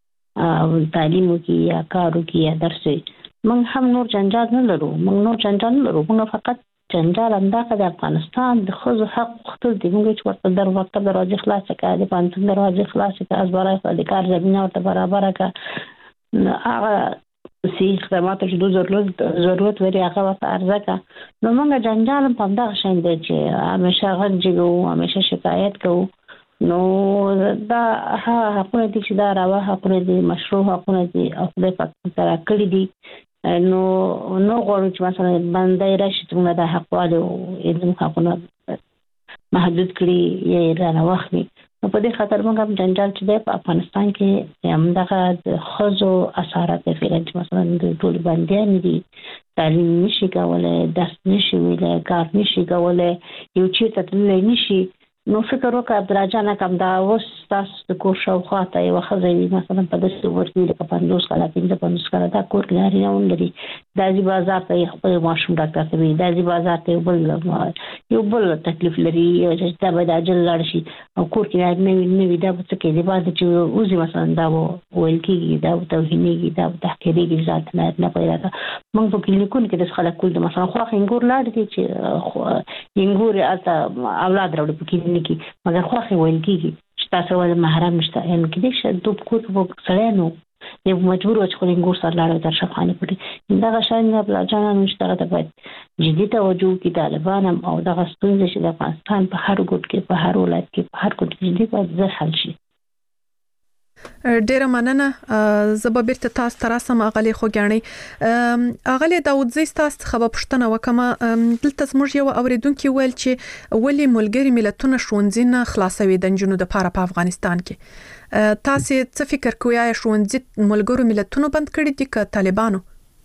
شي تعلیم وکړي یا کار وکړي یا درس وکړي موږ هم نور جنجال نه لرو موږ فقط جنجال همدغه د افغانستان د ښځو حق غوښتل دي موږ چې ورته در مکتب دروازې خلاصې کړه د پوهنتون دروازې خلاصې کړه از برای د کار زمینه ورته برابره کړه هغه سی خدماتو چې دوی ضرورت لري هغه ورته عرضه کړه نو موږ جنجال هم په همدغه شان دی چې همیشه غږ جګوو همیشه شکایت کوو نو دا حقونه دي چې دا روا حقونه دي مشروع حقونه دي او خدای پاک سره کړي دي نو غواړو چې مثلا باندې راشي څنګه د حقوالو علم حقونه محدود کړي یا رانه واخلي نو په دې خاطر موږ هم جنجال چې دی په افغانستان کې همدغه د ښځو اثرات فعلا چې مثلا د ټول بندیان دي تعلیم نشي کولی درس نشي ویلی کار نشي کولی یو چیرته تللی نشي نو فکر وکړه عبدالله جان کوم دا اوس تاسو د کور شاوخوا ته یوه ښځه وي مثلا په داسې عمر کې لکه 50 کاله 55 کاله دا کور کې نارینه هم لري دا ځي بازار ته یې خپل ماشوم ډاکټر ته وي دا ځي بازار ته یو بل تکلیف لري چې دا باید عاجل لاړ شي او کور کې نارینه نه وي دا به څه کوي باندې چې اوسي مثلا دا ویل کېږي دا توهینېږي دا تحقیرېږي ذات نه پیدا کړه موږ په کلینیکونو کې د خلک کول د مثلا خو انګور لاړ دي چې انګور الته اولاد راوړي په کلینیک مگر خوخي ویل کېږي چې تاسو ول محرم نشته یعنی کې چې دوب کو په سړی نو یو مجبور و چې خلینګور سره لاړ در شخانه پټي دا شان نه بل ځان نشته ته باید جدي توجه کې طالبان او دغه ستونزې چې د افغانستان په هر ګوټ کې په هر ولایت کې په هر ګوټ کې دي باید حل شي ډیره مننه زه به بیرته تاسو ته راسم اغلی خوګانی اغلی داودزی تاسو خبر پښتنه وکما دلته زموږ یو اوریدونکو ویل چې ولی ملګری ملتونه ښوونځي نه خلاصوي د جنونو د پاره په افغانستان کې تاسو څه فکر کوئ ښوونځي ملګرو ملتونو بند کړی دي که طالبانو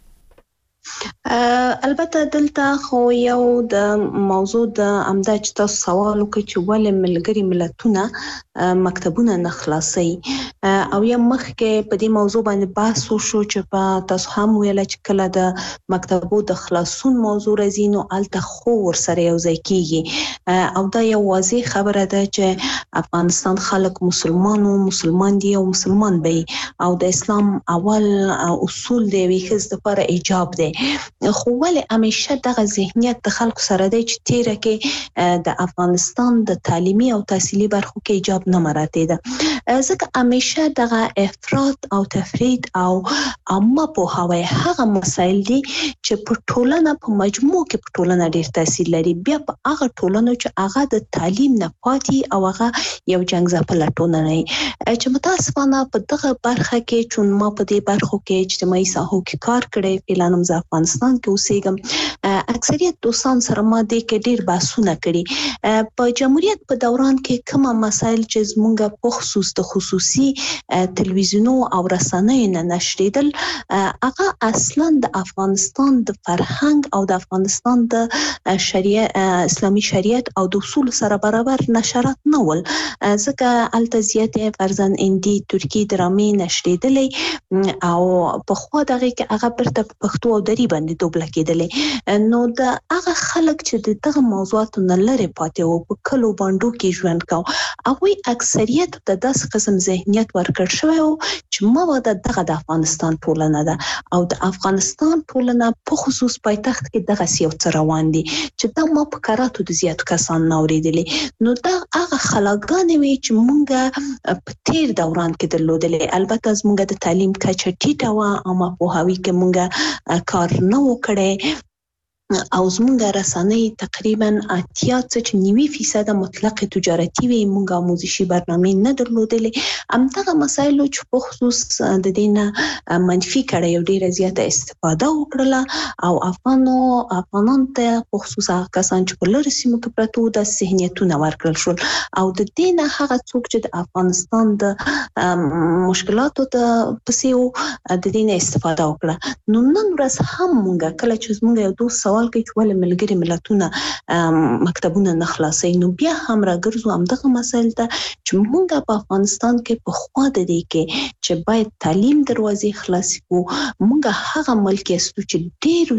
البته دلته خو یو د موضوع د امدا چې تاسو سوال وکړئ چې ولې ملګری ملتونه مکتبونه نه خلاصي او یا مخکې په دې موضوع باندې بحث وشو چې په تاسو هم ویل چې کله د مکتبو د خلاصون موضوع راځي نو الته خو ورسره یو ځای کیږي او دا یو واضح خبره ده چې افغانستان خلک مسلمان دي او مسلمان به او د اسلام اول اصول دی ویخز د لپاره ایجاب دی خو ولې همیشه دغه ذهنیت د خلکو سره دی چې تیره کې د افغانستان د تعلیمي او تحصیلي برخو کې ایجاب نه مراته ده ځکه همیشه دغه افراط او تفرید او عامه پوهاوی هغه مسایل دي چې په ټولنه په مجموع کې په ټولنه ډیر تاثیر لري بیا په هغه ټولنه چې هغه د تعلیم نه پاتې او هغه یو جنگ ځپل ټولنه نه چې متاسفانه په دغه برخه کې چې ما په دې برخو کې اجتماعي ساحو کې کار کړی فعلا افغانستان کې اوسېږم اکثریت دوستان سره ما دې کې ډیر بحثونه کړي په جمهوریت په دوران کې کومه مسایل چې زمونږ په خصوص د خصوصي تلویزیونو او رسنیو نه نشریدل هغه اصلا د افغانستان د فرهنګ او د افغانستان د شریعت اسلامي شریعت او د اصول سره برابر نشرات نه ول ځکه التزیات فرزن اندی ترکی درامې نشریدلې او په خو دغه کې هغه پرته پښتو او دری باندې دوبله کېدلې نو د هغه خلک چې دغه موضوعات نه لري پاتې او په کلو باندې کې ژوند کاو هغه اکثریت د داس قسم ذهنیت ورکړ شوی او چې مواد دغه د افغانستان ټولنه ده او د افغانستان ټولنه په خصوص پایتخت کې دغه سیو روان دي چې دا ما په کاراتو د زیات کسان نوریدلې نو دا هغه خلاګانې وي چې مونږه په تیر دوران کې درلودلې البته زمونږ د تعلیم کچه ټیټه و اما په هاوی کې مونږه کار نه وکړي او زمونږ رسنۍ تقریبا 80% مطلق تجارتي وي مونږه آموزشي برنامه نه درلودلې همدغه مسایلو چې په خصوص د دینه منفي کړه یو ډیره زیاته استفاده وکړه او افغانان ته په خصوص کسان چې په لری سیمو کې پرتو د ذهنیتونه ورکړل شول او د دینه هغه څوک چې د افغانستان د مشکلاتو ته پسې د دینه استفاده وکړه نو نن ورځ هم مونږه کله چې مونږ یو دوه سوال کوي چې ولې ملګری ملتونه مکتبونه نه خلاصي نو بیا هم راګرځو همدغه مسایل ته چې موږ په افغانستان کې په خوا د دې کې چې باید تعلیم دروازې خلاصي کو موږ هغه ملک یستو چې ډېر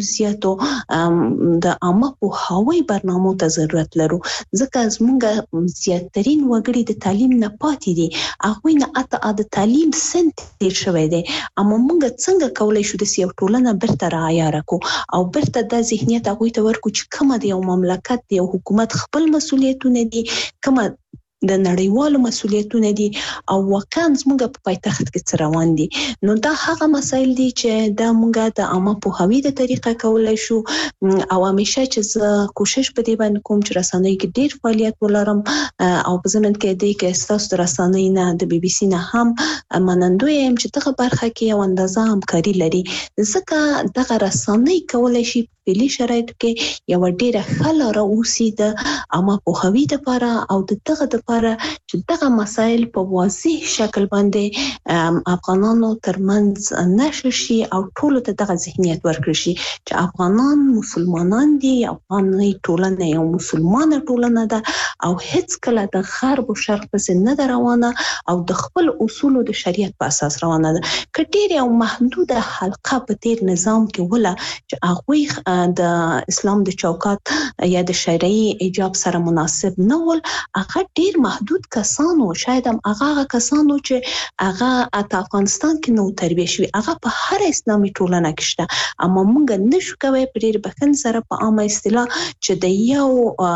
زیاتو د عامه په هوای برنامو ته ضرورت لرو ځکه موږ زیاترین وګړي د تعلیم نه پاتې دي هغه نه اته د تعلیم سنت تیر شوی دی اما موږ څنګه کولای شو د سیو ټولنه برته راعیاره کو او برته د ذهنیت هغه ته ورکو چې کومه دی یو مملکت دی یو حکومت خپل مسولیتونه دي کومه د نړیوالو مسولیتونه دي او واقعا زموږ په پایتخت کې روان دي نو دا هغه مسایل دي چې دا موږ د عامه په هوی د طریقه کولای شو او همیشه چې زه کوشش په دې باندې کوم چې رسنۍ کې ډیر فعالیت ولرم او په ځمن کې د کې تاسو رسنۍ نه د بي بي سي نه هم منندوی يم چې دغه برخه کې یو اندازه همکاري لري ځکه دغه رسنۍ کولای شي په شرایطو کې یو ډیره خلاره اوسي د عامه په هوی لپاره او دغه لپاره چې دغه مسایل په واضح شکل باندې افغانانو ترمنځ نشر شي او ټول ته دغه ذهنیت ورکړي شي چې افغانان مسلمانان دي افغاني ټولنه یو مسلمانه ټولنه ده او هیڅ کله د غرب او شرق پسې نه روانه او د خپل اصول د شریعت په اساس روانه ده کډیر یو محدوده حلقه په تیر نظام کې ولا چې هغه د اسلام د چوکات یا د شرعي ایجاب سره مناسب نه ول هغه ډیر محدود کسانو شاید هم هغه کسانو چې هغه د افغانستان کې نو تربیه شوی هغه په هر اسلامي ټولنه کې شته اما موږ نشو کوي پر ډیر بخن سره په عامه اصطلاح چې د یو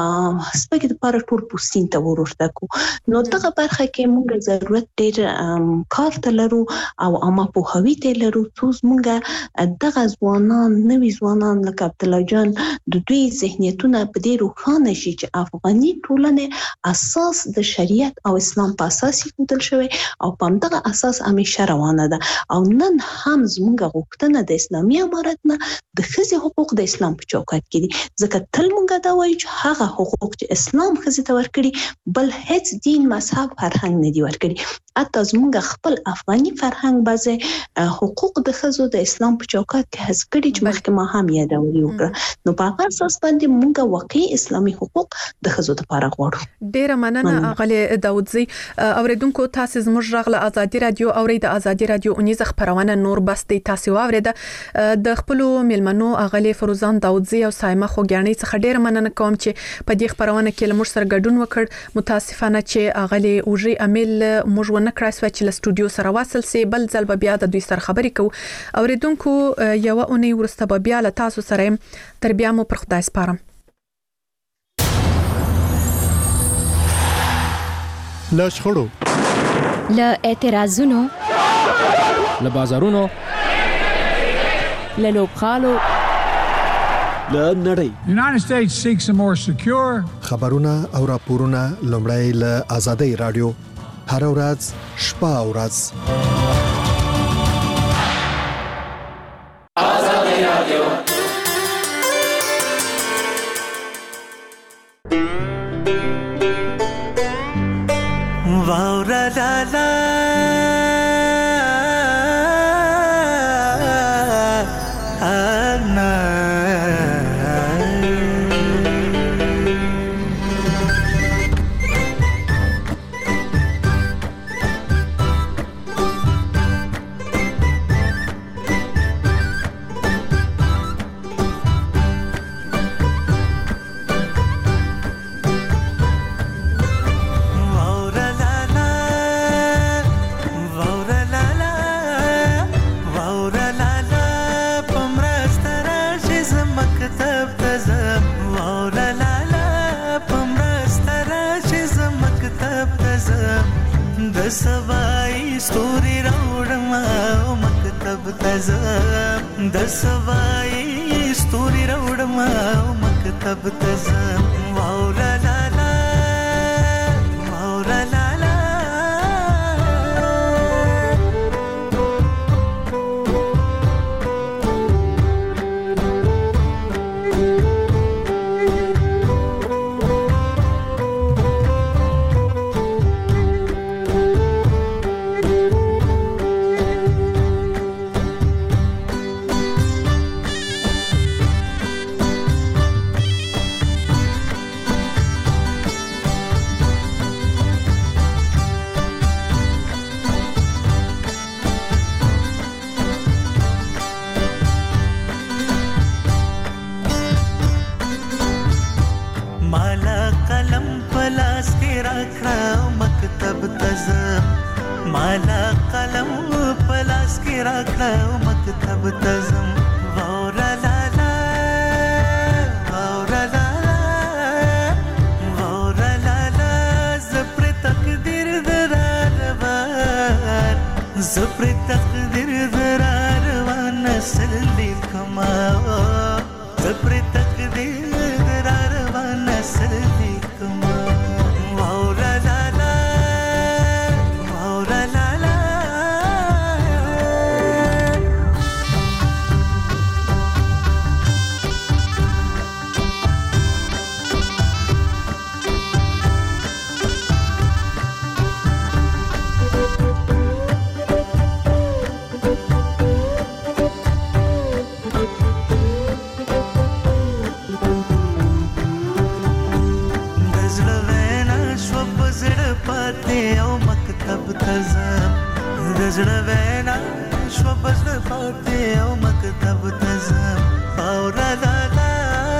سپګ لپاره ټول پوستین ته ورورته کو نو دغه برخه کې موږ ضرورت ډیر کار ته لرو او عامه په هوی ته لرو څو موږ دغه ځوانان نوي ځوانان لکه عبد الله جان د دوی ذهنیتونه په دې روښانه شي چې افغاني ټولنه اساس د شریعت او اسلام په اساس کېدل شوی او په همدغه اساس همیشه روانه ده او نن هم زموږ غوښتنه د اسلامي امارت نه د ښځې حقوق د اسلام په چوکاټ کې دي ځکه تل موږ دا وایو چې هغه حقوق چې اسلام ښځې ته ورکړي بل هیڅ دین مذهب فرهنګ نه دی ورکړي حتی زموږ خپل افغاني فرهنګ بعضه حقوق د ښځو د اسلام په چوکاټ کې حذف کړي چې مخکې ما هم یادولي وکړه نو په هغه اساس باندې موږ واقعي اسلامي حقوق د ښځو لپاره غواړو ډیره مننه اغلی داودزی اوریدونکو تاسو زموږ راغله ازادي رادیو اورید ازادي رادیو اونیز خبرونه نور بس د تاسو اوریده د خپل ملمنو اغلی فروزان داودزی او سایمه خوګانی څخه ډیره مننه کوم چې په دې خبرونه کې لمر سره ګډون وکړ متاسفانه چې اغلی اوجي امیل موږ ونه کړای سو چې له سټوډیو سره واصل سي بل ځل بیا د دوی سره خبرې کوو اوریدونکو یو اونۍ ورسته بیا له تاسو سره تر بیا مو پر خدای سپارم له شخړو له اعتراضونو له بازارونو له لوبخالو له نړۍ United States seeks a more secure خبرونه او راپورونه لومړی له آزادۍ رادیو هر ورځ شپه او ورځ آزادۍ رادیو واورا لا لا آنا सवाई स्टोरी राउडमा मकतब तज़म द सवाई स्टोरी राउडमा मकतब तज़म वाओ ला ला ला वाओ ला ला ला माला कलम पलास के रखा मकतब तज़म वौरा ला ला वौरा ला ला वौरा ला ला ज़प्र तकदीर दरारवार ज़प्र तकदीर दरारवार नस्ल लिखमा ज़प्र तकदीर दरारवार नस्ल लिखमा वौरा ला रजड़ वैना शोबज पाते ओ मकतब तज़म वौरा ला ला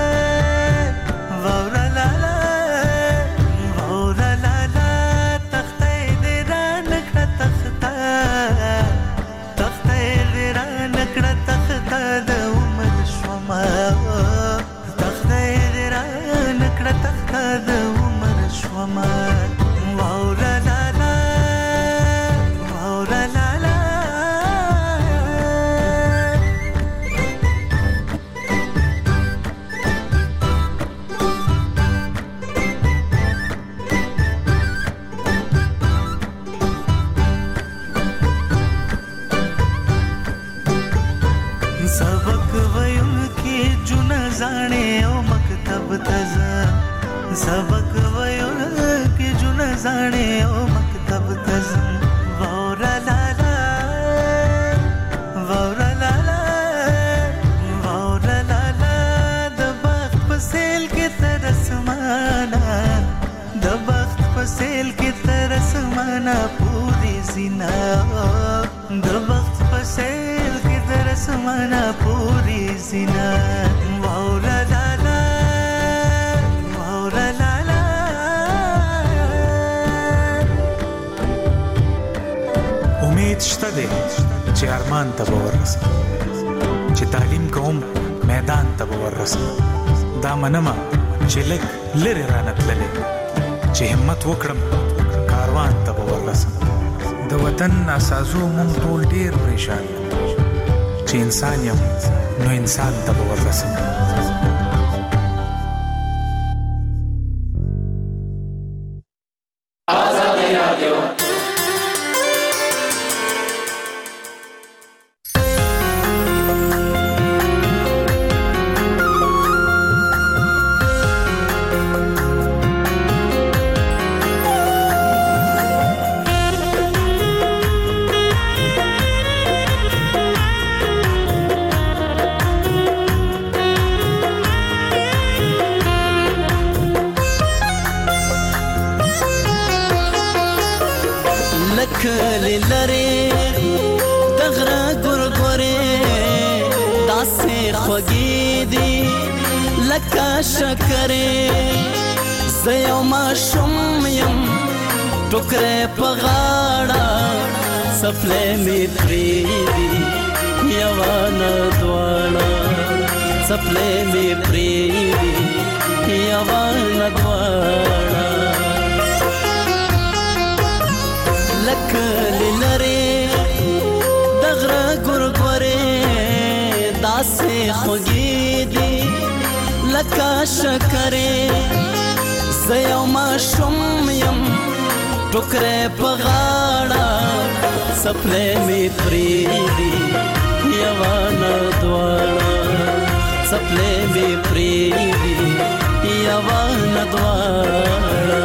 वौरा ला ला वौरा ला ला तख्ते देरा नकड़ा तख्ता तख्ते देरा नकड़ा तख्ता द उमर शमा तख्ते देरा नकड़ा तख्ता द उमर शमा वौरा ला सबक वयोन के जुन जाने ओ मकतब तज़म वौरा ला ला वौरा ला ला वौरा ला ला दबख्त पसेल के तरस माना दबख्त पसेल के तरस माना पूरी ज़िना दबख्त पसेल के तरस माना पूरी ज़िना वौरा ला ला شته دی چې ارمان ته به ورسم چې تعلیم کوم میدان ته به ورسم دا منمه چې لږ لرې رانه تللی چې همت وکړم کاروان ته به ورسم د وطن اساسو مونږ ټول ډېر پریشان یو چې انسان یم نو انسان ته به ورسم خوږې دي لکه شکرې زه یو ماشوم یم ټوکرې په غاړه څپلۍ مې پرېږدي یوه نه دواړه څپلۍ مې پرېږدي یوه نه دواړه لکه لرې د غره ګورګورې داسې خوږې دي لکه شکرې زه یو ماشوم یم ټوکرې په غاړه څپلۍ مې پرېږدي یوه نه دواړه څپلۍ مې پرېږدي یوه نه دواړه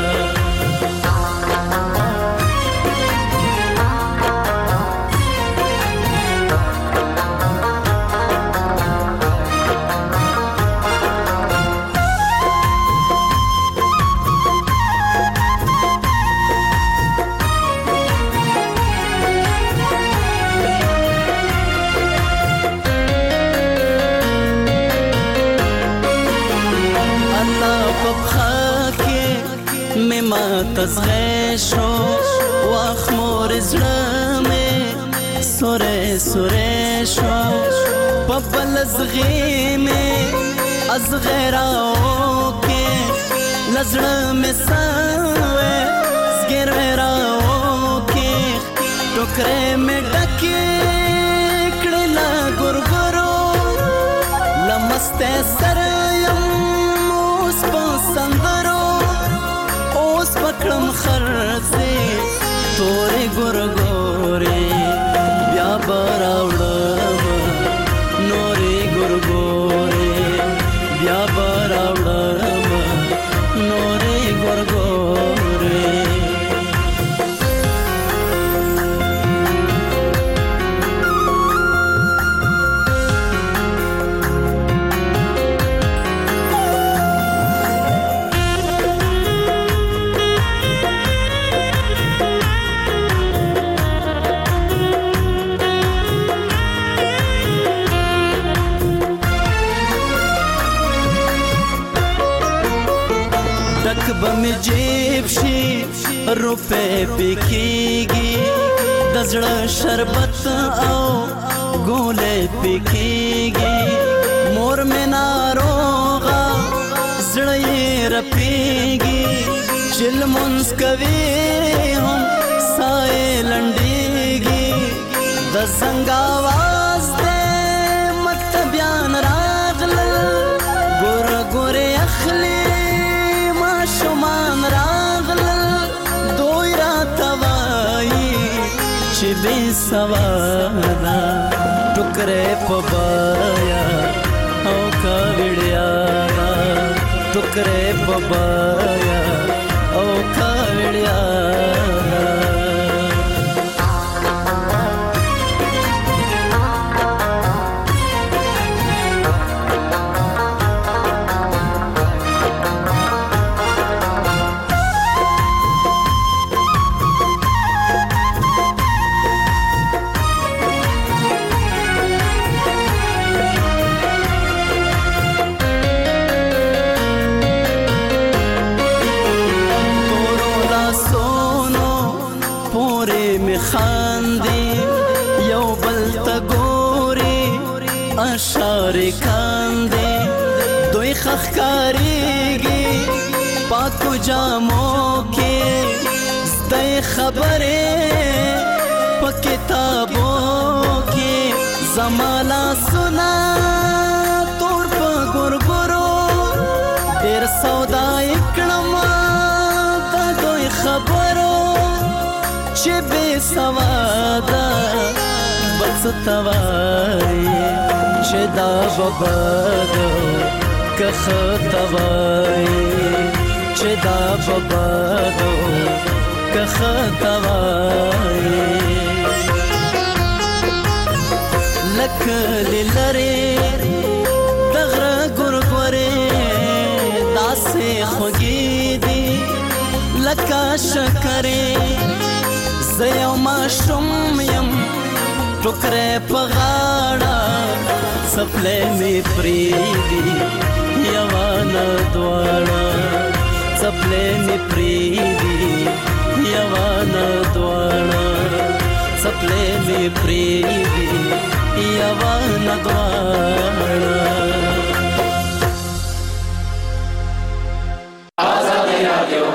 تزغې شو واخ مور زړه مې سورې سورې شو په بل زغې مې ازغې راوکې لزړه مې سوې زګېروې راوکې ټوکرې مې ډکې کړې له ګورګورو له مستۍ سره یم اوس په سندرو پکړم خرڅې تورې ګورګورې بیا به راوړم نورې ګورګورې بیا به راوړم نورې ګورګورې بم جیب شي روپے پکېږي د زړه شربت او ګولې پکېږي مور مې ناروغه زړه یې رپېږي چې لمونځ کوي هم ساه یې لنډېږي د زنګ اواز دی مکتبیان راغلل ګوره ګورې اخلي شمان راغلل دوی راته وایي چې بې سواده ټوکرې په بایا او کاوړیا ټوکرې په بایا او کاوړیا اشارې کاندې دوی خښکارېږي پاکو جامو کې زده خبرې په کتابو کې زما لاسونه تور په ګورګورو ډېر سودا یې کړم د دوی خبرو چې بې سواده بس توایي چې دا ببادو که خطوایي چې دا ببادو که خطوایي لکه لرې د غره ګورګورې داسې خوږې دي لکه شکرې زه یو ماشوم یم ټوکرې په غاړه सपले में प्रीति यवाना द्वारा सपले में प्रीति यवाना द्वारा सपले में प्रीति यवाना द्वारा आजादी राडियो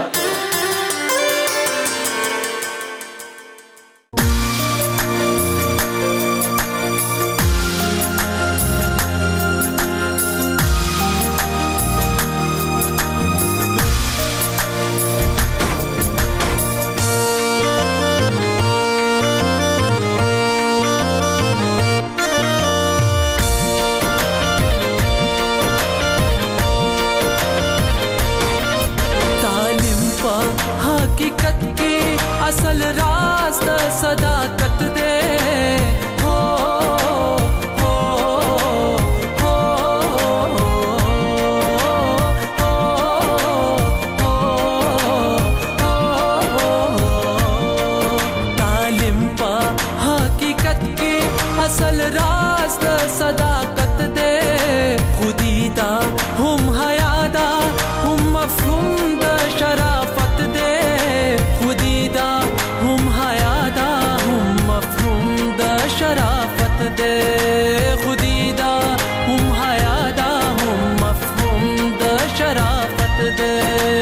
असल रास्ता सदाकत दे हो हो हो तालिम पा हकीकत की असल रास्ता सदाकत दे खुदीदा हम हयादा हम मफहूम द शराफत दे खुदीदा हम हयादा हम मफहूम द शराफत दे खुदीदा हम हयादा हम मफहूम द शराफत दे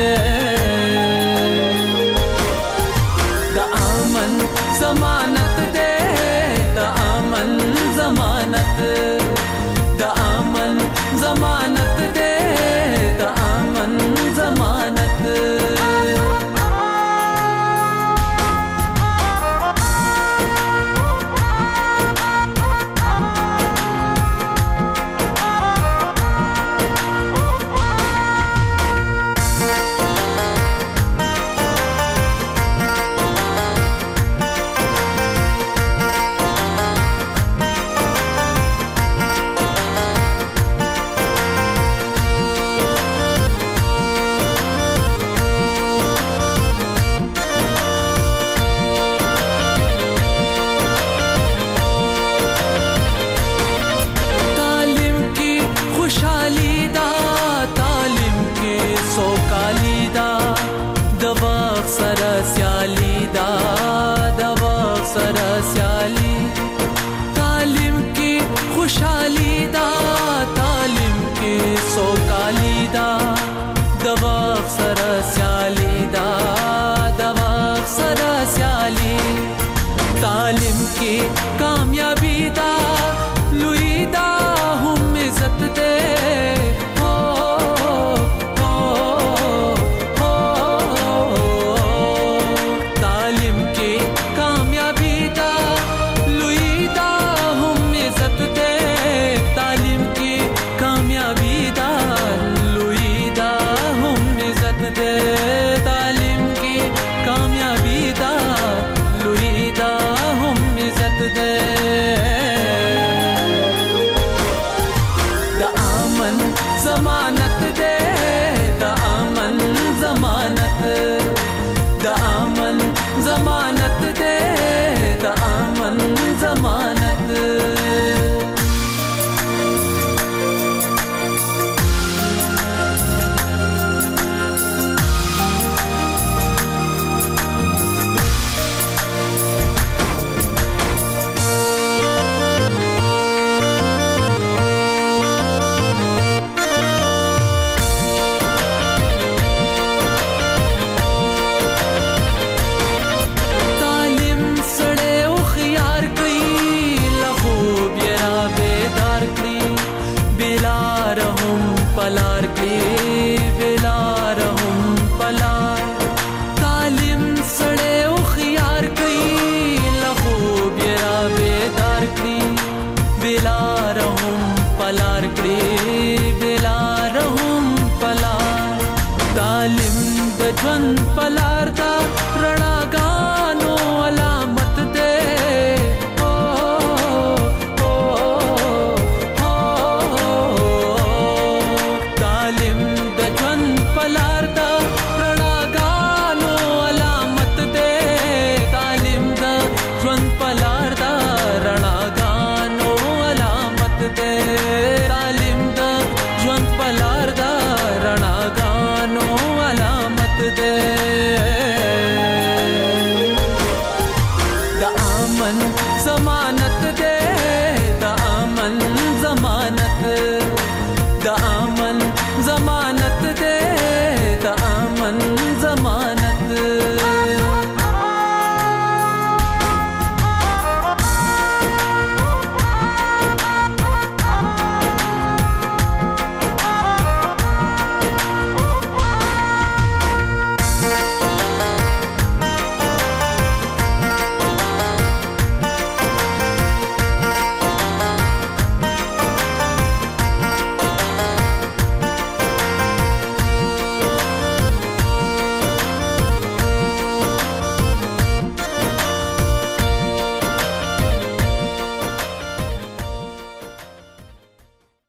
द आमन जमानत दे द आमन जमानत द आमन जमानत दे द आमन जमानत तालिम की कामयाबी दा लुईदा हम इज्जत दे हो हो हो तालिम की कामयाबी दा लुईदा हम इज्जत दे तालिम की कामयाबी दा लुईदा हम इज्जत दे तालिम की कामयाबी दा लुईदा हम इज्जत दे द आमन जमानत दे द आमन जमानत द आमन जमानत दे द आमन जमानत पलार के बेलार हम पलार तालिम सड़े उखियार कई लखूब येरा बेदार की बेलार हम पलार के बेलार हम पलार तालिम बजवन पलार